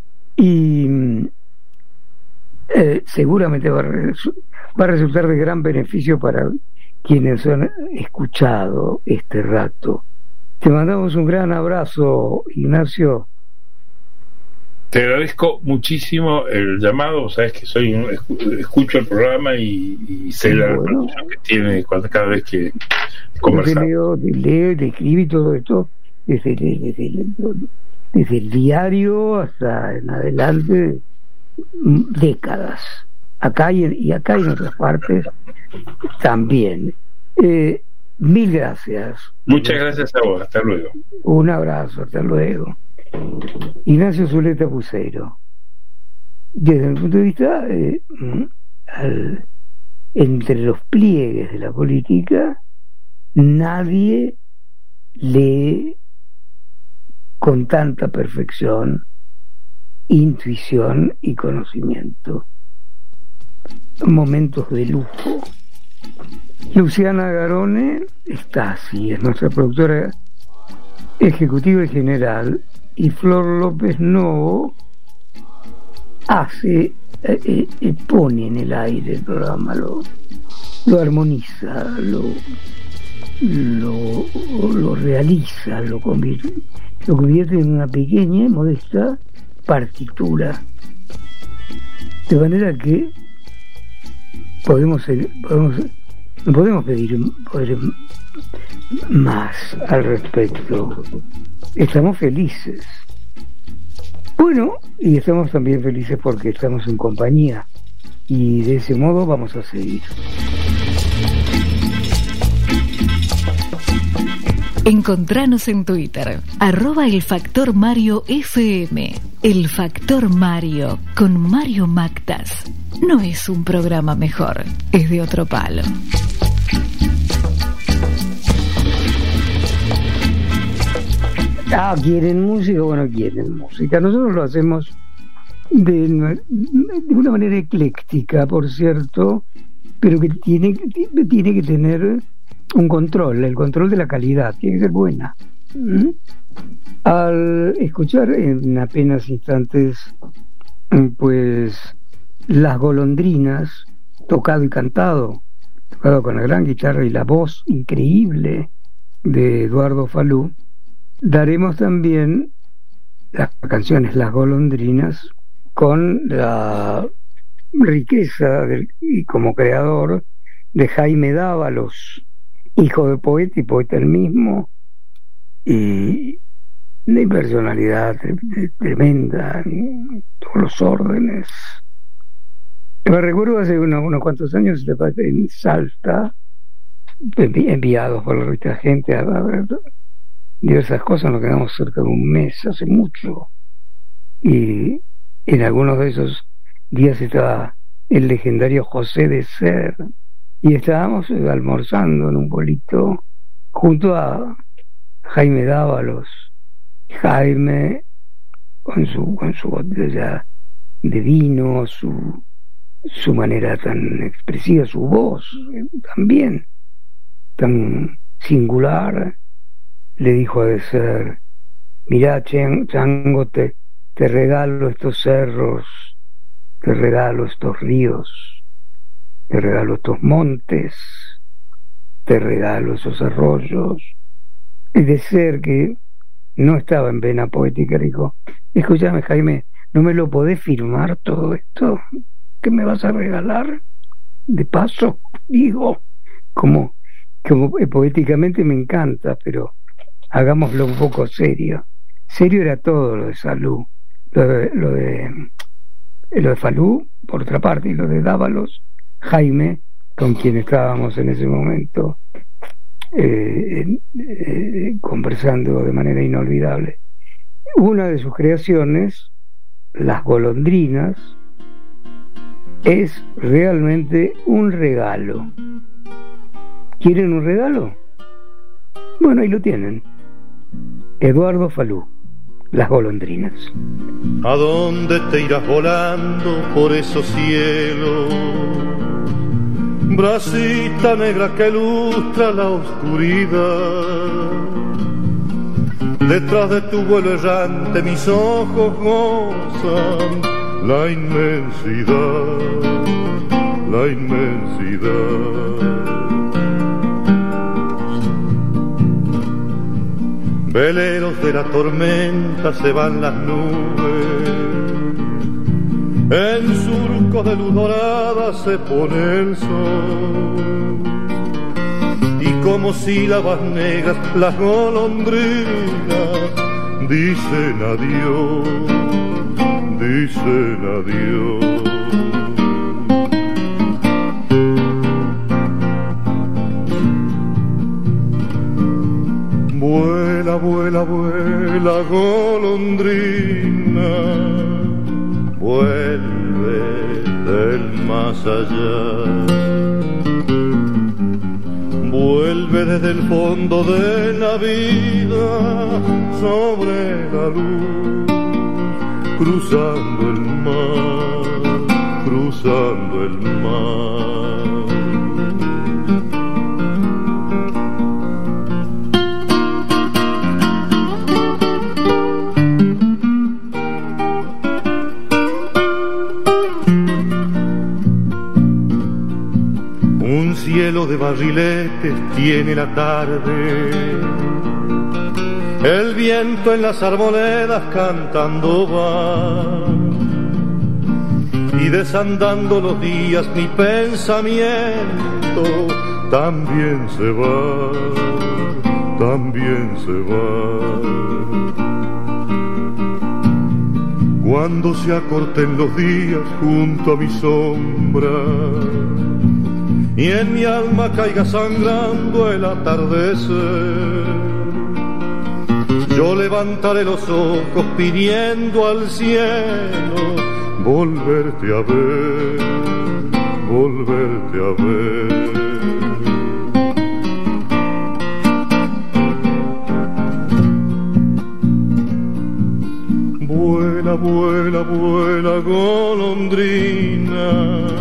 y eh, seguramente va a, resu- va a resultar de gran beneficio para quienes han escuchado este rato. Te mandamos un gran abrazo, Ignacio. Te agradezco muchísimo el llamado. Sabes que soy un, escucho el programa y, y sé sí, la bueno. repercusión que tiene cuando, cada vez que conversamos. Te leo, te leo, te escribo y todo esto desde, desde, desde, desde el diario hasta en adelante, décadas. Acá y, y acá y en otras partes también. Eh, mil gracias. Muchas gracias a vos. Hasta luego. Un abrazo. Hasta luego. Ignacio Zuleta Puceiro. Desde mi punto de vista, eh, al, entre los pliegues de la política, nadie lee con tanta perfección, intuición y conocimiento. Momentos de lujo. Luciana Garone está así, es nuestra productora ejecutiva y general, y Flor López Novo hace eh, eh, pone en el aire el programa, lo, lo armoniza, lo, lo lo realiza, lo convierte, lo convierte en una pequeña y modesta partitura, de manera que podemos podemos no podemos pedir poder más al respecto. Estamos felices. Bueno, Bueno, y estamos también felices porque estamos en compañía y de ese modo vamos a seguir. Encontranos en Twitter, arroba el Factor Mario F M. El Factor Mario, con Mario Mactas. No es un programa mejor, es de otro palo. Ah, ¿quieren música? Bueno, quieren música. Nosotros lo hacemos de, de una manera ecléctica, por cierto, pero que tiene, tiene que tener un control, el control de la calidad, tiene que ser buena. ¿Mm? Al escuchar en apenas instantes, pues, Las Golondrinas, tocado y cantado, tocado con la gran guitarra y la voz increíble de Eduardo Falú, daremos también las canciones Las Golondrinas con la riqueza del, y como creador de Jaime Dávalos, hijo de poeta y poeta el mismo, y de personalidad tremenda en todos los órdenes. Me recuerdo hace unos, unos cuantos años en Salta, enviados por la revista Gente a ver diversas cosas, nos quedamos cerca de un mes, hace mucho, y en algunos de esos días estaba el legendario José de Ser, y estábamos almorzando en un bolito junto a Jaime Dávalos. Jaime con su con su botella de vino, su su manera tan expresiva, su voz también tan singular, le dijo a De Ser: mirá, Chango, te, te regalo estos cerros, te regalo estos ríos, te regalo estos montes, te regalo esos arroyos. Y De Ser, que no estaba en vena poética, dijo: escúchame, Jaime, ¿no me lo podés firmar todo esto que me vas a regalar? De paso, digo, como, como poéticamente me encanta, pero hagámoslo un poco serio. Serio era todo lo de Salud, lo de, lo de, lo de Falú, por otra parte, y lo de Dávalos, Jaime, con quien estábamos en ese momento eh, eh, conversando de manera inolvidable. Una de sus creaciones, Las Golondrinas, es realmente un regalo. ¿Quieren un regalo? Bueno, ahí lo tienen. Eduardo Falú, Las Golondrinas. ¿A dónde te irás volando por esos cielos? Bracita negra que ilustra la oscuridad. Detrás de tu vuelo errante mis ojos gozan la inmensidad, la inmensidad. Veleros de la tormenta se van las nubes, en surcos de luz dorada se pone el sol, y como sílabas negras las golondrinas dicen adiós, dicen adiós. Vuela, vuela, vuela, golondrina, vuelve del más allá. Vuelve desde el fondo de la vida sobre la luz, cruzando el mar, cruzando el mar. Un cielo de barriletes tiene la tarde, el viento en las arboledas cantando va, y desandando los días mi pensamiento también se va, también se va. cuando se acorten los días junto a mi sombra y en mi alma caiga sangrando el atardecer, yo levantaré los ojos pidiendo al cielo volverte a ver, volverte a ver. Vuela, vuela, vuela, golondrina,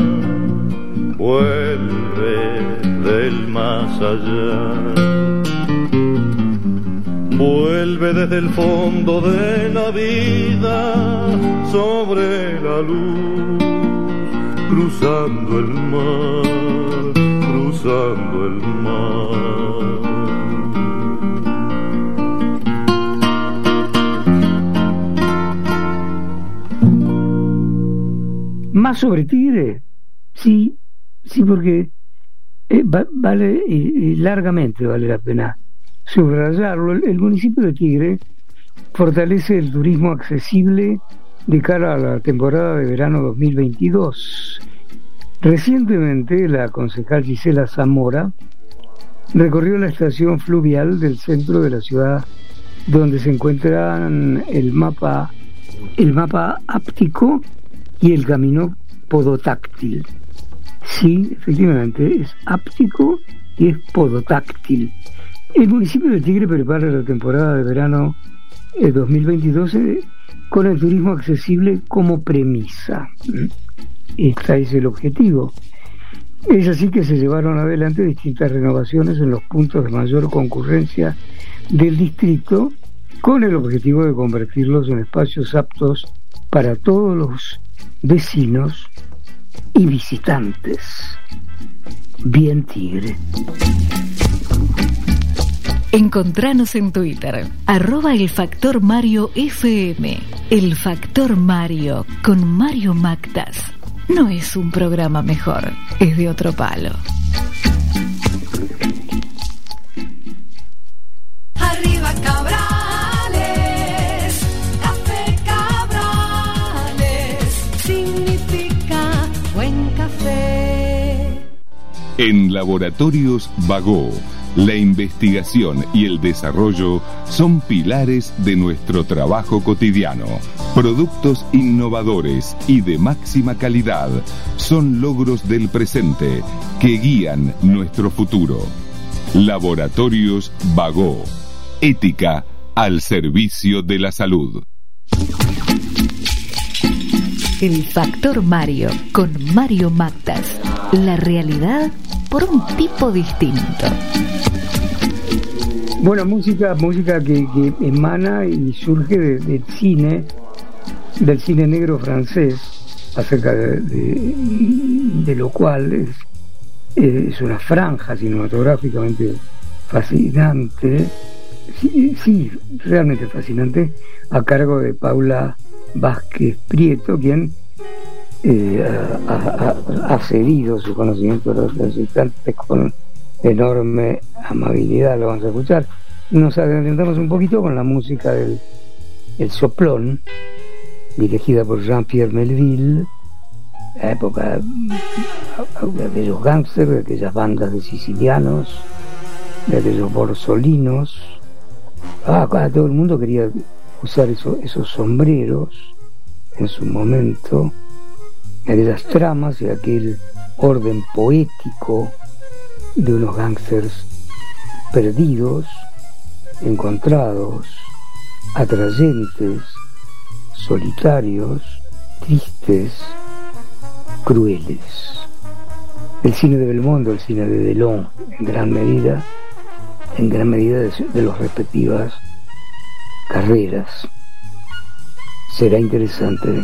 vuelve del más allá. Vuelve desde el fondo de la vida sobre la luz, cruzando el mar, cruzando el mar. Más sobre Tigre, sí, sí, porque eh, va, vale y, y largamente vale la pena subrayarlo. El, el municipio de Tigre fortalece el turismo accesible de cara a la temporada de verano dos mil veintidós. Recientemente la concejal Gisela Zamora recorrió la estación fluvial del centro de la ciudad, donde se encuentran el mapa, el mapa áptico y el camino podotáctil. Sí, efectivamente, es áptico y es podotáctil. El municipio de Tigre prepara la temporada de verano eh, dos mil veintidós eh, con el turismo accesible como premisa. Este es el objetivo. Es así que se llevaron adelante distintas renovaciones en los puntos de mayor concurrencia del distrito, con el objetivo de convertirlos en espacios aptos para todos los vecinos y visitantes. Bien Tigre. Encontranos en Twitter, arroba el Factor Mario F M. El Factor Mario con Mario Mactas. No es un programa mejor, es de otro palo. Arriba Cabrales, café Cabrales, significa buen café. En Laboratorios Bagó, la investigación y el desarrollo son pilares de nuestro trabajo cotidiano. Productos innovadores y de máxima calidad son logros del presente que guían nuestro futuro. Laboratorios Bagó. Ética al servicio de la salud. El Factor Mario con Mario Mactas. La realidad por un tipo distinto. Bueno, música, música que, que emana y surge de, del cine, del cine negro francés, acerca de, de, de lo cual es, es una franja cinematográficamente fascinante, sí, sí, realmente fascinante, a cargo de Paula Vázquez Prieto, quien eh, ha, ha, ha cedido su conocimiento de los visitantes con enorme amabilidad. Lo vamos a escuchar. Nos adelantamos un poquito con la música del El Soplón, dirigida por Jean-Pierre Melville, la época de aquellos gángsters, de aquellas bandas de sicilianos, de aquellos borsolinos. Ah, todo el mundo quería usar eso, esos sombreros en su momento, aquellas tramas y aquel orden poético de unos gángsters perdidos, encontrados, atrayentes, solitarios, tristes, crueles. El cine de Belmondo, el cine de Delon, en gran medida, en gran medida de, de las respectivas carreras. Será interesante.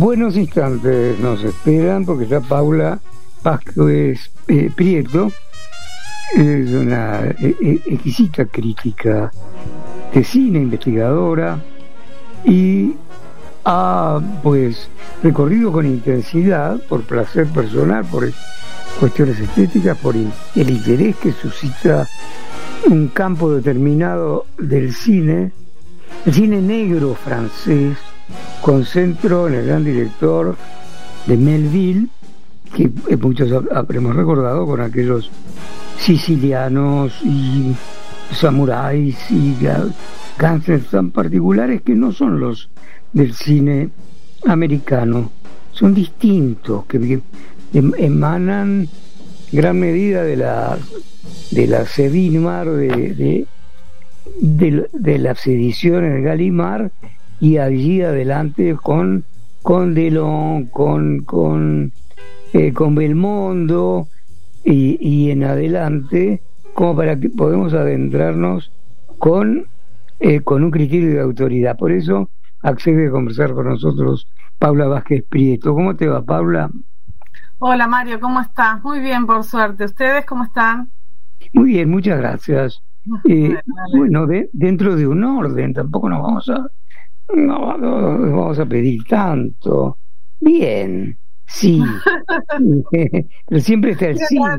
buenos instantes nos esperan porque está Paula Vázquez eh, Prieto, es una eh, eh, exquisita crítica de cine, investigadora, y ha pues recorrido con intensidad, por placer personal, por cuestiones estéticas, por el interés que suscita un campo determinado del cine, el cine negro francés, con centro en el gran director de Melville, que muchos habremos recordado con aquellos sicilianos y samuráis y gángsters tan particulares que no son los del cine americano, son distintos, que emanan gran medida de la de la Sedimar, de, de, de, de las ediciones de Gallimard, y allí adelante con con Delon, con con eh, con Belmondo y, y en adelante, como para que podamos adentrarnos con eh, con un criterio de autoridad. Por eso accede a conversar con nosotros Paula Vázquez Prieto. ¿Cómo te va, Paula? Hola, Mario, ¿cómo estás? Muy bien, por suerte. ¿Ustedes cómo están? Muy bien, muchas gracias. Eh, bueno, de, dentro de un orden, tampoco nos vamos a no, no, no vamos a pedir tanto. Bien, sí. Pero siempre está el cine.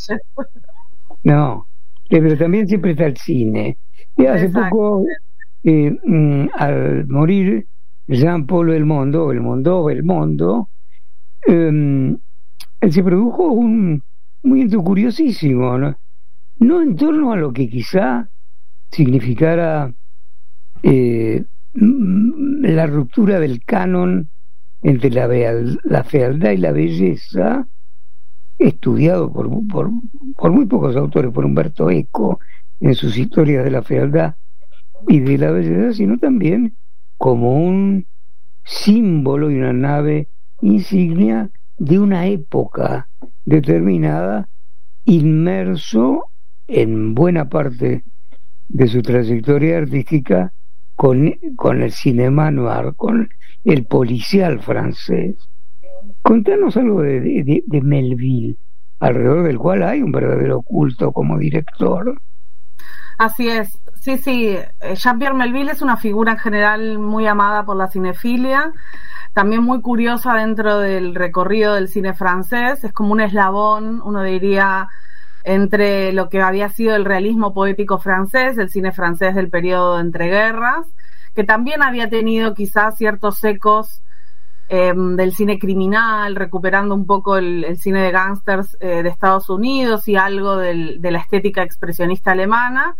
No, pero también siempre está el cine. Y hace Exacto. poco, eh, mm, al morir Jean-Paul Belmondo, Belmondo, Belmondo, eh, se produjo un movimiento curiosísimo, ¿no? No en torno a lo que quizá significara eh, la ruptura del canon entre la, beal, la fealdad y la belleza, estudiado por, por, por muy pocos autores, por Humberto Eco en sus historias de la fealdad y de la belleza, sino también como un símbolo y una nave insignia de una época determinada, inmerso en buena parte de su trayectoria artística con, con el cinéma noir, con el policial francés. Contanos algo de, de, de Melville, alrededor del cual hay un verdadero culto como director. Así es, sí, sí, Jean-Pierre Melville es una figura en general muy amada por la cinefilia, también muy curiosa dentro del recorrido del cine francés, es como un eslabón, uno diría, entre lo que había sido el realismo poético francés, el cine francés del periodo de entreguerras, que también había tenido quizás ciertos ecos eh, del cine criminal, recuperando un poco el, el cine de gángsters eh, de Estados Unidos y algo del, de la estética expresionista alemana,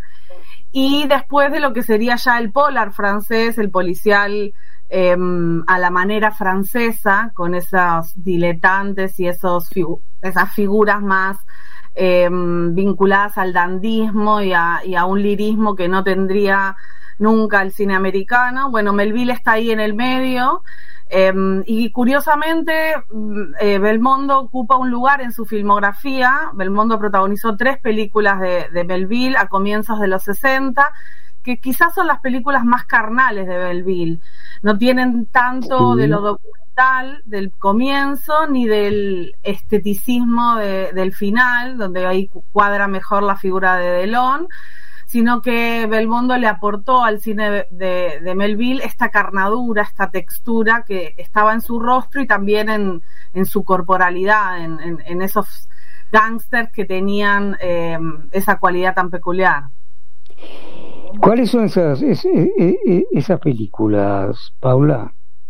y después de lo que sería ya el polar francés, el policial eh, a la manera francesa, con esos diletantes y esos figu- esas figuras más eh, vinculadas al dandismo y a, y a un lirismo que no tendría nunca el cine americano. Bueno, Melville está ahí en el medio. Eh, y curiosamente eh, Belmondo ocupa un lugar en su filmografía. Belmondo protagonizó tres películas de, de Melville a comienzos de los sesenta, que quizás son las películas más carnales de Melville, no tienen tanto sí. de lo documental del comienzo ni del esteticismo de, del final, donde ahí cuadra mejor la figura de Delon, sino que Belmondo le aportó al cine de, de, de Melville esta carnadura, esta textura que estaba en su rostro y también en, en su corporalidad, en, en, en esos gángsters que tenían eh, esa cualidad tan peculiar. ¿Cuáles son esas, es, es, esas películas, Paula?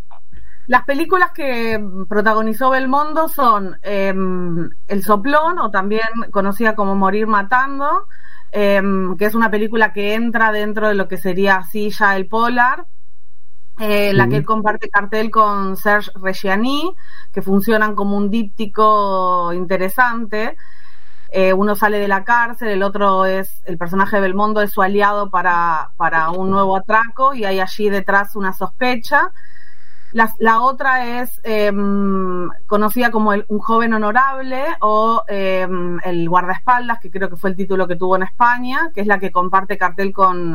Las películas que protagonizó Belmondo son eh, El Soplón, o también conocida como Morir Matando, Eh, que es una película que entra dentro de lo que sería así ya el polar, eh, sí. la que él comparte cartel con Serge Reggiani, que funcionan como un díptico interesante. Eh, uno sale de la cárcel, el otro es, el personaje de Belmondo es su aliado para, para un nuevo atraco, y hay allí detrás una sospecha. La, la otra es eh, conocida como el, Un joven honorable, o eh, El guardaespaldas, que creo que fue el título que tuvo en España, que es la que comparte cartel con,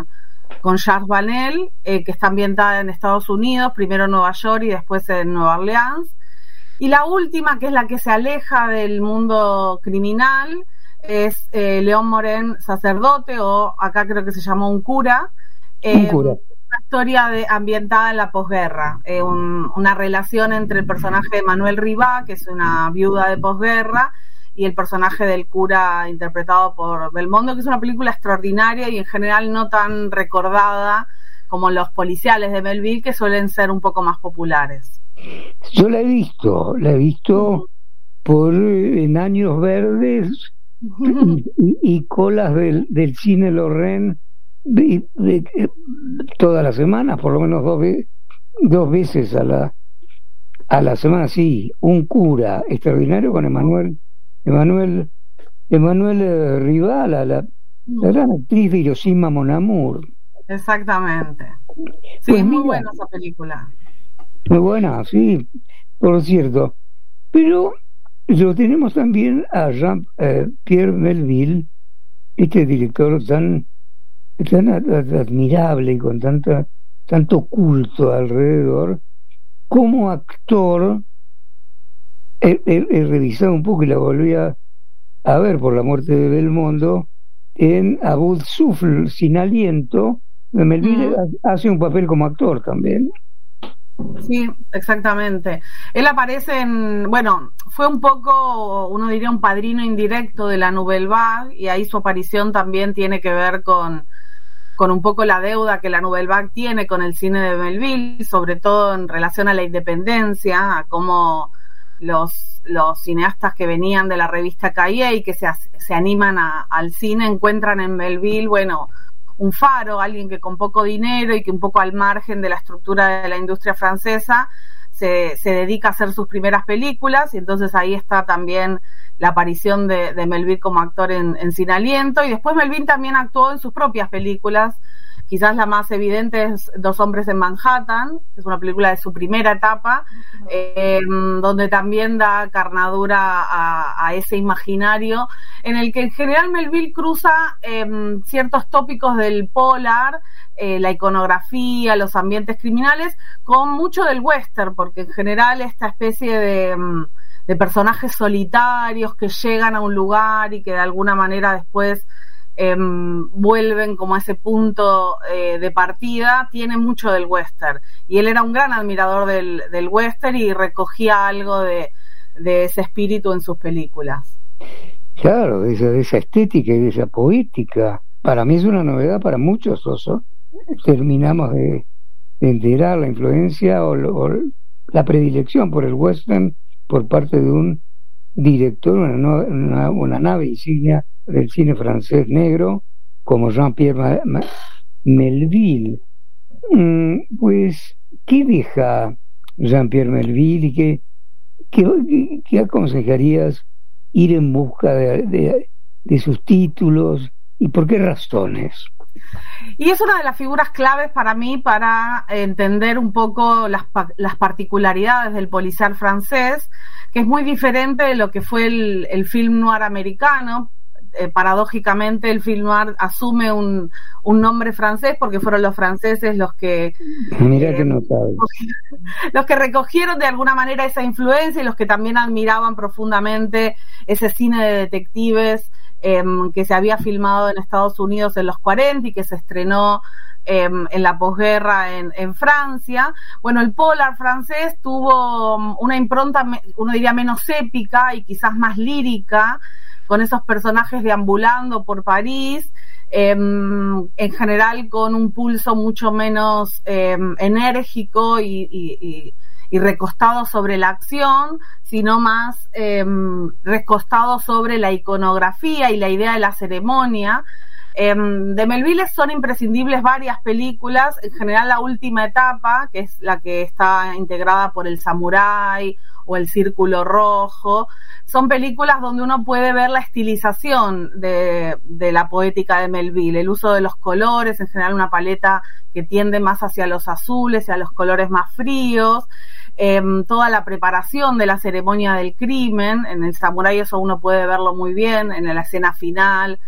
con Jacques Vanel, eh, que está ambientada en Estados Unidos, primero en Nueva York y después en Nueva Orleans. Y la última, que es la que se aleja del mundo criminal, es eh, León Morén, sacerdote, o acá creo que se llamó Un cura. Eh, Un cura. Una historia de, ambientada en la posguerra, eh, un, una relación entre el personaje de Manuel Rivá, que es una viuda de posguerra, y el personaje del cura interpretado por Belmondo, que es una película extraordinaria y en general no tan recordada como los policiales de Melville, que suelen ser un poco más populares. Yo la he visto, la he visto por en años verdes y, y, y colas del, del cine Lorraine de, de, de, todas las semanas, por lo menos dos, ve, dos veces a la a la semana, sí. Un cura extraordinario con Emanuel Emanuel Emanuel eh, Rivá, la, la, la gran actriz de Hiroshima Mon Amour. Exactamente. Sí, Pues es muy mira, buena esa película. muy buena, sí, por cierto. Pero lo tenemos también a Jean-Pierre Melville, este director tan, tan ad- admirable y con tanta, tanto culto alrededor. Como actor, he, he- he revisado un poco y la volví a, a ver por la muerte de Belmondo, en A Bout Souffle, Sin Aliento, de Melville ha- hace un papel como actor también. Sí, exactamente. Él aparece en, bueno, fue un poco, uno diría, un padrino indirecto de la Nouvelle Vague, y ahí su aparición también tiene que ver con, con un poco la deuda que la Nouvelle Vague tiene con el cine de Melville, sobre todo en relación a la independencia, a cómo los, los cineastas que venían de la revista Cahiers y que se, as- se animan a- al cine encuentran en Melville, bueno, un faro, alguien que con poco dinero y que un poco al margen de la estructura de la industria francesa se, se dedica a hacer sus primeras películas, y entonces ahí está también la aparición de, de Melville como actor en, en Sin Aliento, y después Melville también actuó en sus propias películas. Quizás la más evidente es Dos hombres en Manhattan, que es una película de su primera etapa, eh, donde también da carnadura a, a ese imaginario, en el que en general Melville cruza eh, ciertos tópicos del polar, eh, la iconografía, los ambientes criminales, con mucho del western, porque en general esta especie de, mm, de personajes solitarios que llegan a un lugar y que de alguna manera después eh, vuelven como a ese punto eh, de partida, tiene mucho del western. Y él era un gran admirador del, del western y recogía algo de, de ese espíritu en sus películas. Claro, de esa, de esa estética y de esa poética. Para mí es una novedad, para muchos, Oso. Terminamos de, de enterar la influencia o, lo- o la predilección por el western por parte de un director, una, no- una, una nave insignia del cine francés negro, como Jean-Pierre Ma- Ma- Melville. Mm, pues, ¿qué deja Jean-Pierre Melville y qué, qué, qué aconsejarías ir en busca de, de, de sus títulos y por qué razones? Y es una de las figuras claves para mí para entender un poco las, pa- las particularidades del policial francés, que es muy diferente de lo que fue el, el film noir americano. Eh, paradójicamente el film noir asume un, un nombre francés porque fueron los franceses los que Mira que no sabes. los que recogieron de alguna manera esa influencia y los que también admiraban profundamente ese cine de detectives eh, que se había filmado en Estados Unidos en los cuarenta y que se estrenó eh, en la posguerra en, en Francia. Bueno, el polar francés tuvo um, una impronta, me- uno diría, menos épica y quizás más lírica, con esos personajes deambulando por París, eh, en general con un pulso mucho menos eh, enérgico y, y, y, y recostado sobre la acción, sino más eh, recostado sobre la iconografía y la idea de la ceremonia. Eh, de Melville son imprescindibles varias películas, en general la última etapa, que es la que está integrada por El Samurái o El Círculo Rojo. Son películas donde uno puede ver la estilización de, de la poética de Melville, el uso de los colores, en general una paleta que tiende más hacia los azules y a los colores más fríos, eh, toda la preparación de la ceremonia del crimen. En El Samurái eso uno puede verlo muy bien, en la escena final,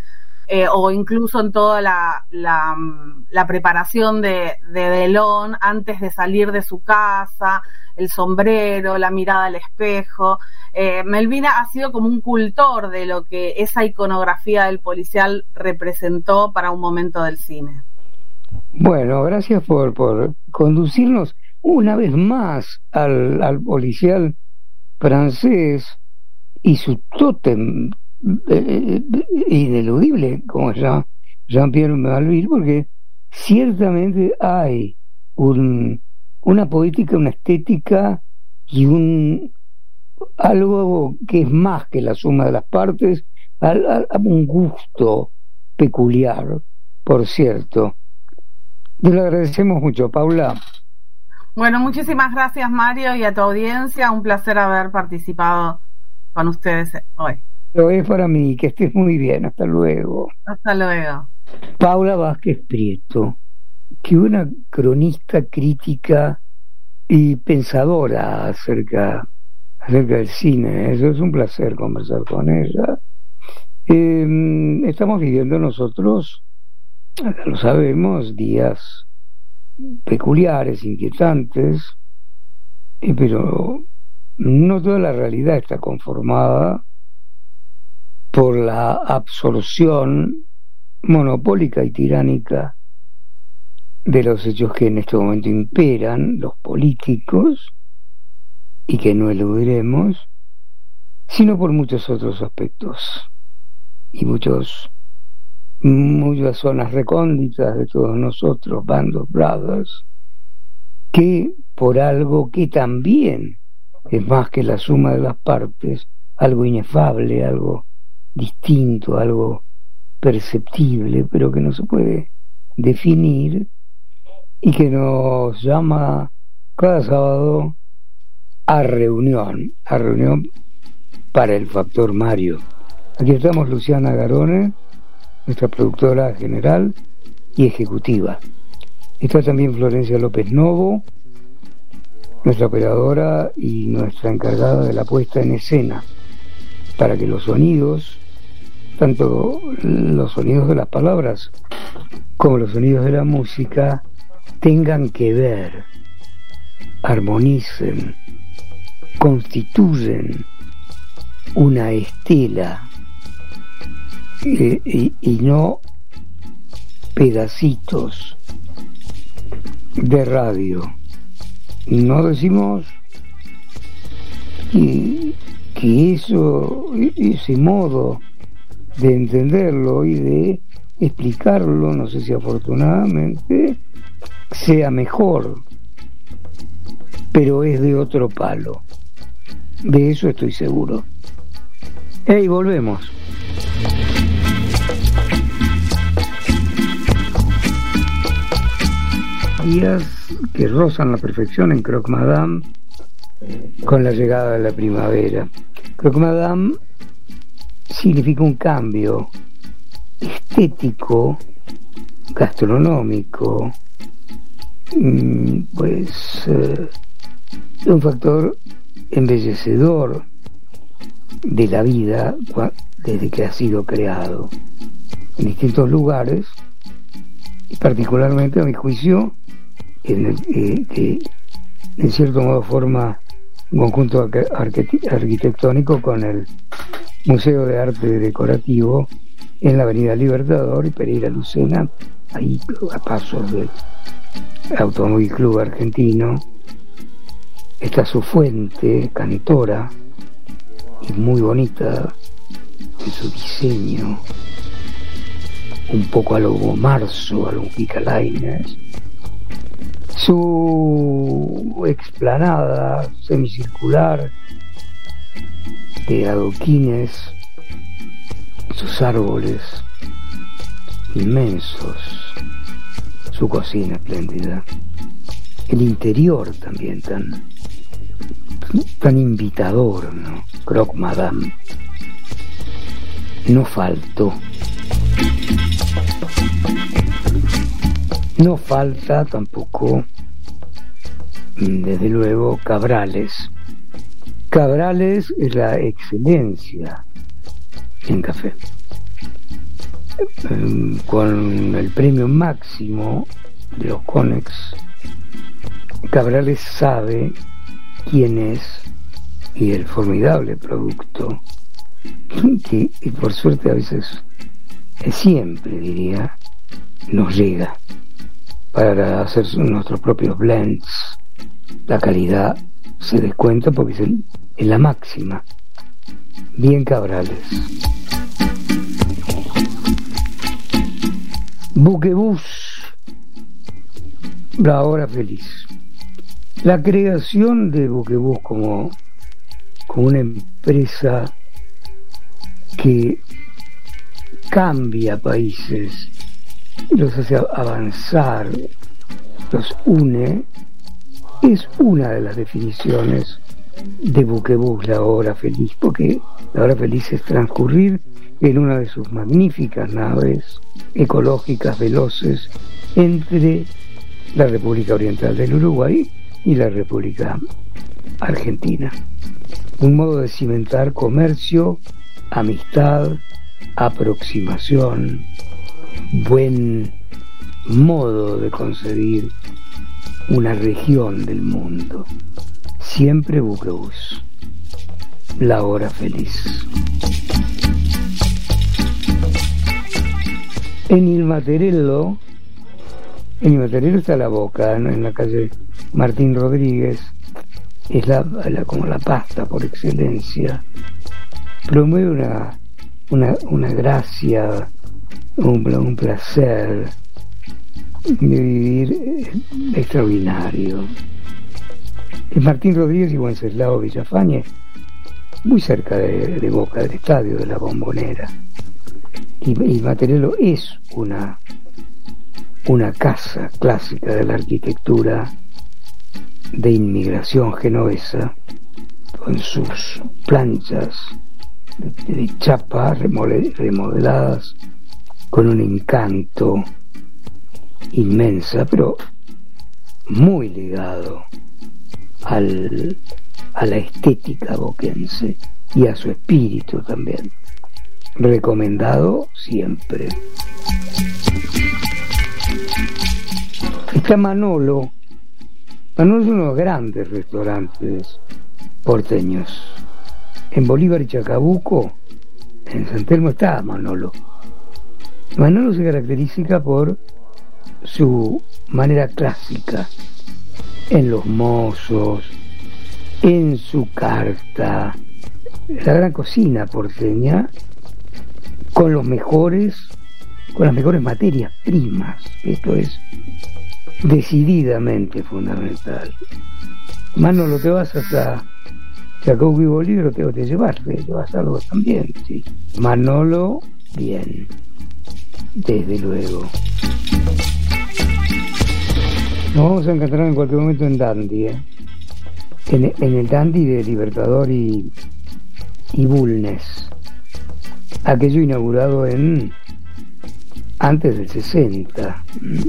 eh, o incluso en toda la, la, la preparación de, de Delon antes de salir de su casa, el sombrero, la mirada al espejo. Eh, Melvina ha sido como un cultor de lo que esa iconografía del policial representó para un momento del cine. Bueno, gracias por, por conducirnos una vez más al, al policial francés y su tótem eh, ineludible, como se llama Jean-Pierre Melville, porque ciertamente hay un, una poética, una estética y un algo que es más que la suma de las partes, al, al, un gusto peculiar, por cierto. Te lo agradecemos mucho, Paula. Bueno, muchísimas gracias, Mario, y a tu audiencia. Un placer haber participado con ustedes hoy. Lo es para mí. Que estés muy bien. Hasta luego. Hasta luego. Paula Vázquez Prieto, que una cronista crítica y pensadora acerca, acerca del cine. Eso es un placer conversar con ella. Eh, estamos viviendo nosotros, lo sabemos, días peculiares, inquietantes, eh, pero no toda la realidad está conformada por la absorción monopólica y tiránica de los hechos que en este momento imperan, los políticos, y que no eludiremos, sino por muchos otros aspectos y muchos muchas zonas recónditas de todos nosotros, Band of Brothers, que por algo que también es más que la suma de las partes, algo inefable, algo distinto, algo perceptible, pero que no se puede definir, y que nos llama cada sábado a reunión, a reunión para el Factor Mario. Aquí estamos Luciana Garone, nuestra productora general y ejecutiva. Está también Florencia López Novo, nuestra operadora y nuestra encargada de la puesta en escena, para que los sonidos, tanto los sonidos de las palabras como los sonidos de la música, tengan que ver, armonicen, constituyen una estela, eh, y, y no pedacitos de radio. No decimos que, que eso, ese modo de entenderlo y de explicarlo, no sé si afortunadamente sea mejor, pero es de otro palo. De eso estoy seguro. ¡Hey, volvemos! Días que rozan la perfección en Croque Madame con la llegada de la primavera. Croque Madame significa un cambio estético, gastronómico, pues eh, un factor embellecedor de la vida desde que ha sido creado en distintos lugares, y particularmente a mi juicio en el, eh, que en cierto modo forma un conjunto arquitectónico con el Museo de Arte Decorativo en la Avenida Libertador y Pereira Lucena, ahí a pasos del Automóvil Club Argentino. Está su fuente cantora y muy bonita en su diseño, un poco a lo Marzo, a lo Picalaines. Su explanada semicircular de adoquines, sus árboles inmensos, su cocina espléndida, el interior también tan tan invitador, ¿no? Croque Madame. No faltó. No falta tampoco, desde luego, Cabrales. Cabrales es la excelencia en café. eh, con el premio máximo de los Conex, Cabrales sabe quién es y el formidable producto que, y por suerte a veces, siempre diría, nos llega para hacer nuestros propios blends. La calidad se descuenta porque es, el, es la máxima. Bien Cabrales. Buquebús, la hora feliz. La creación de Buquebús como, como una empresa que cambia países, los hace avanzar, los une, es una de las definiciones de Buquebús, la hora feliz, porque la hora feliz es transcurrir en una de sus magníficas naves ecológicas veloces entre la República Oriental del Uruguay y la República Argentina. Un modo de cimentar comercio, amistad, aproximación, buen modo de concebir una región del mundo. Siempre Buquebús, la hora feliz. En Il Materello, en Il Materello está La Boca, ¿no? En la calle Martín Rodríguez, es la, la, como la pasta por excelencia. Promueve una, una, una gracia, un, un placer de vivir extraordinario. Es Martín Rodríguez y Wenceslao Villafañe, muy cerca de, de Boca, del estadio de la Bombonera. Y, y Materello es una, una casa clásica de la arquitectura de inmigración genovesa, con sus planchas de, de chapa remodeladas, con un encanto inmensa, pero muy ligado al, a la estética boquense y a su espíritu también. Recomendado siempre. Está Manolo. Manolo es uno de los grandes restaurantes porteños. En Bolívar y Chacabuco, en San Telmo, está Manolo. Manolo se caracteriza por su manera clásica en los mozos, en su carta, la gran cocina porteña, con los mejores, con las mejores materias primas. Esto es decididamente fundamental. Manolo, te vas hasta Chacabuco y Bolívar, te, te llevas, te llevas algo también, sí. Manolo, bien, desde luego. Nos vamos a encontrar en cualquier momento en Dandy, ¿eh? en, en el Dandy de Libertador y, y Bulnes, aquello inaugurado en antes del sesenta,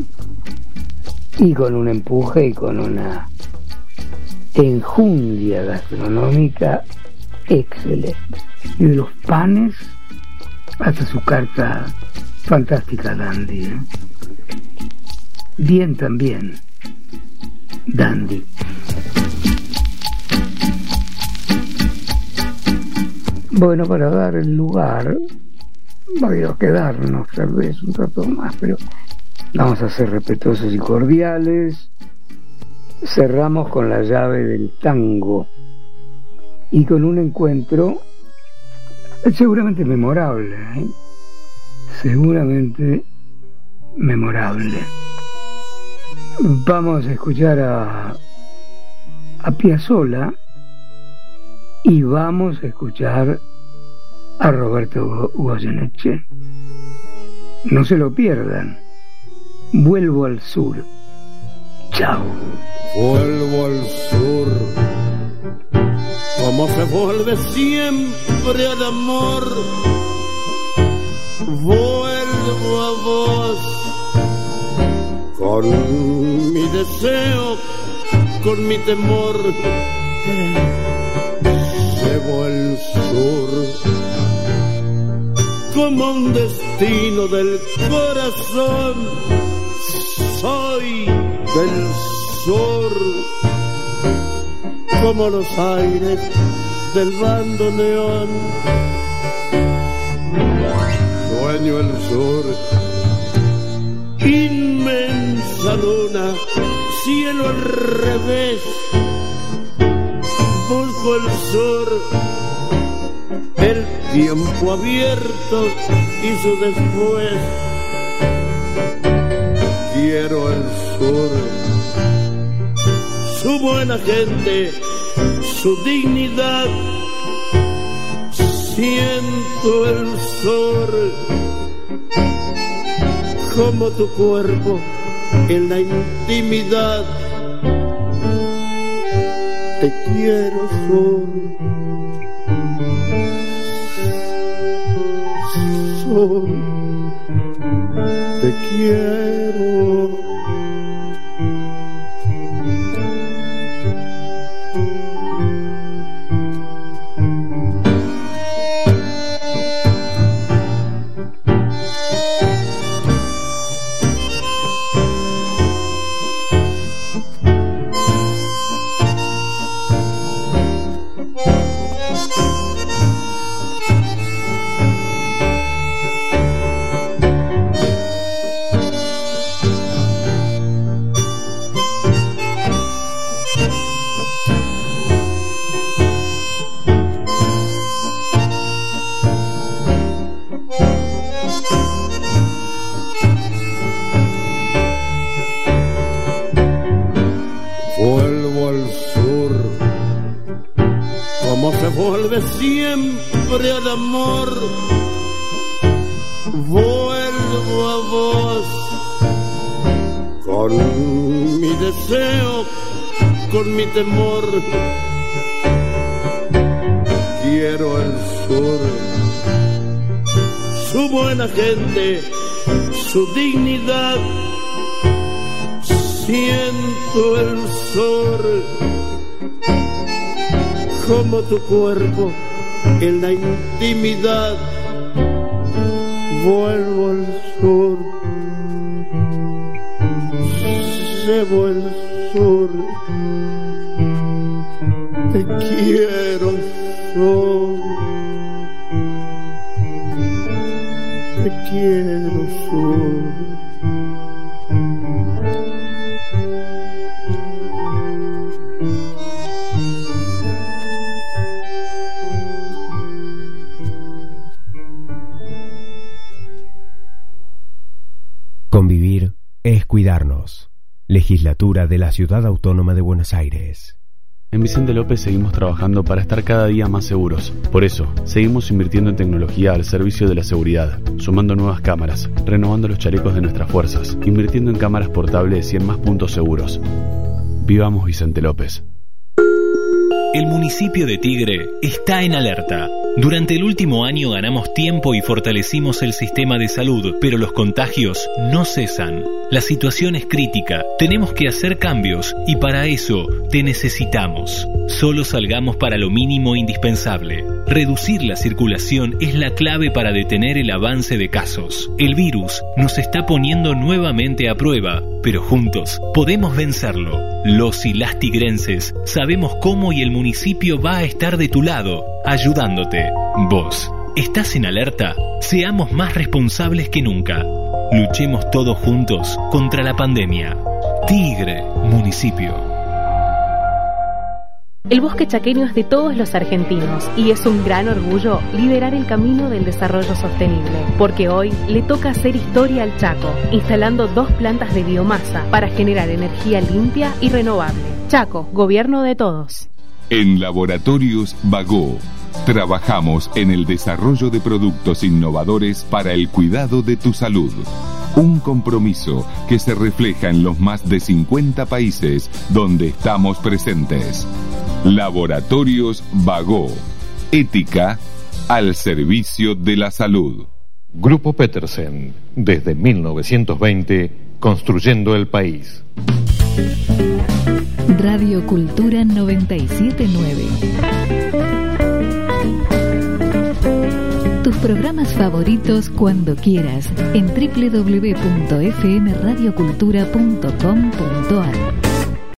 y con un empuje y con una enjundia gastronómica excelente, y de los panes hasta su carta fantástica Dandy, ¿eh? Bien también Dandy. Bueno, para dar el lugar, vamos a quedarnos tal vez un rato más, pero vamos a ser respetuosos y cordiales. Cerramos con la llave del tango y con un encuentro seguramente memorable, ¿eh? seguramente memorable. Vamos a escuchar a, a Piazzolla y vamos a escuchar a Roberto Goyeneche. No se lo pierdan. Vuelvo al sur. Chao. Vuelvo al sur, como se vuelve siempre al amor. Vuelvo a vos, con mi deseo, con mi temor. Llevo el sur, como un destino del corazón. Soy del sur, como los aires del bandoneón. Sueño el sur, inmensa luna, cielo al revés. Busco el sur, el tiempo abierto y su después. Quiero el sur, su buena gente, su dignidad. Siento el sur, como tu cuerpo en la intimidad. Te quiero sur, sur, te quiero. Vuelve siempre al amor, vuelvo a vos, con mi deseo, con mi temor. Quiero el sur, su buena gente, su dignidad. Siento el sur, como tu cuerpo en la intimidad. Vuelvo al sur, llevo el sur. Te quiero sur, te quiero sur. Convivir es cuidarnos. Legislatura de la Ciudad Autónoma de Buenos Aires. En Vicente López seguimos trabajando para estar cada día más seguros. Por eso, seguimos invirtiendo en tecnología al servicio de la seguridad, sumando nuevas cámaras, renovando los chalecos de nuestras fuerzas, invirtiendo en cámaras portables y en más puntos seguros. Vivamos Vicente López. El municipio de Tigre está en alerta. Durante el último año ganamos tiempo y fortalecimos el sistema de salud, pero los contagios no cesan. La situación es crítica, tenemos que hacer cambios y para eso te necesitamos. Solo salgamos para lo mínimo indispensable. Reducir la circulación es la clave para detener el avance de casos. El virus nos está poniendo nuevamente a prueba, pero juntos podemos vencerlo. Los y las tigrenses sabemos cómo y el municipio va a estar de tu lado, ayudándote. Vos, ¿estás en alerta? Seamos más responsables que nunca. Luchemos todos juntos contra la pandemia. Tigre, municipio. El bosque chaqueño es de todos los argentinos y es un gran orgullo liderar el camino del desarrollo sostenible, porque hoy le toca hacer historia al Chaco, instalando dos plantas de biomasa para generar energía limpia y renovable. Chaco, gobierno de todos. En Laboratorios Bagó, trabajamos en el desarrollo de productos innovadores para el cuidado de tu salud. Un compromiso que se refleja en los más de cincuenta países donde estamos presentes. Laboratorios Bagó. Ética al servicio de la salud. Grupo Petersen, desde mil novecientos veinte, construyendo el país. Radio Cultura noventa y siete punto nueve. Tus programas favoritos cuando quieras en doble u doble u doble u punto f m radio cultura punto com punto a r.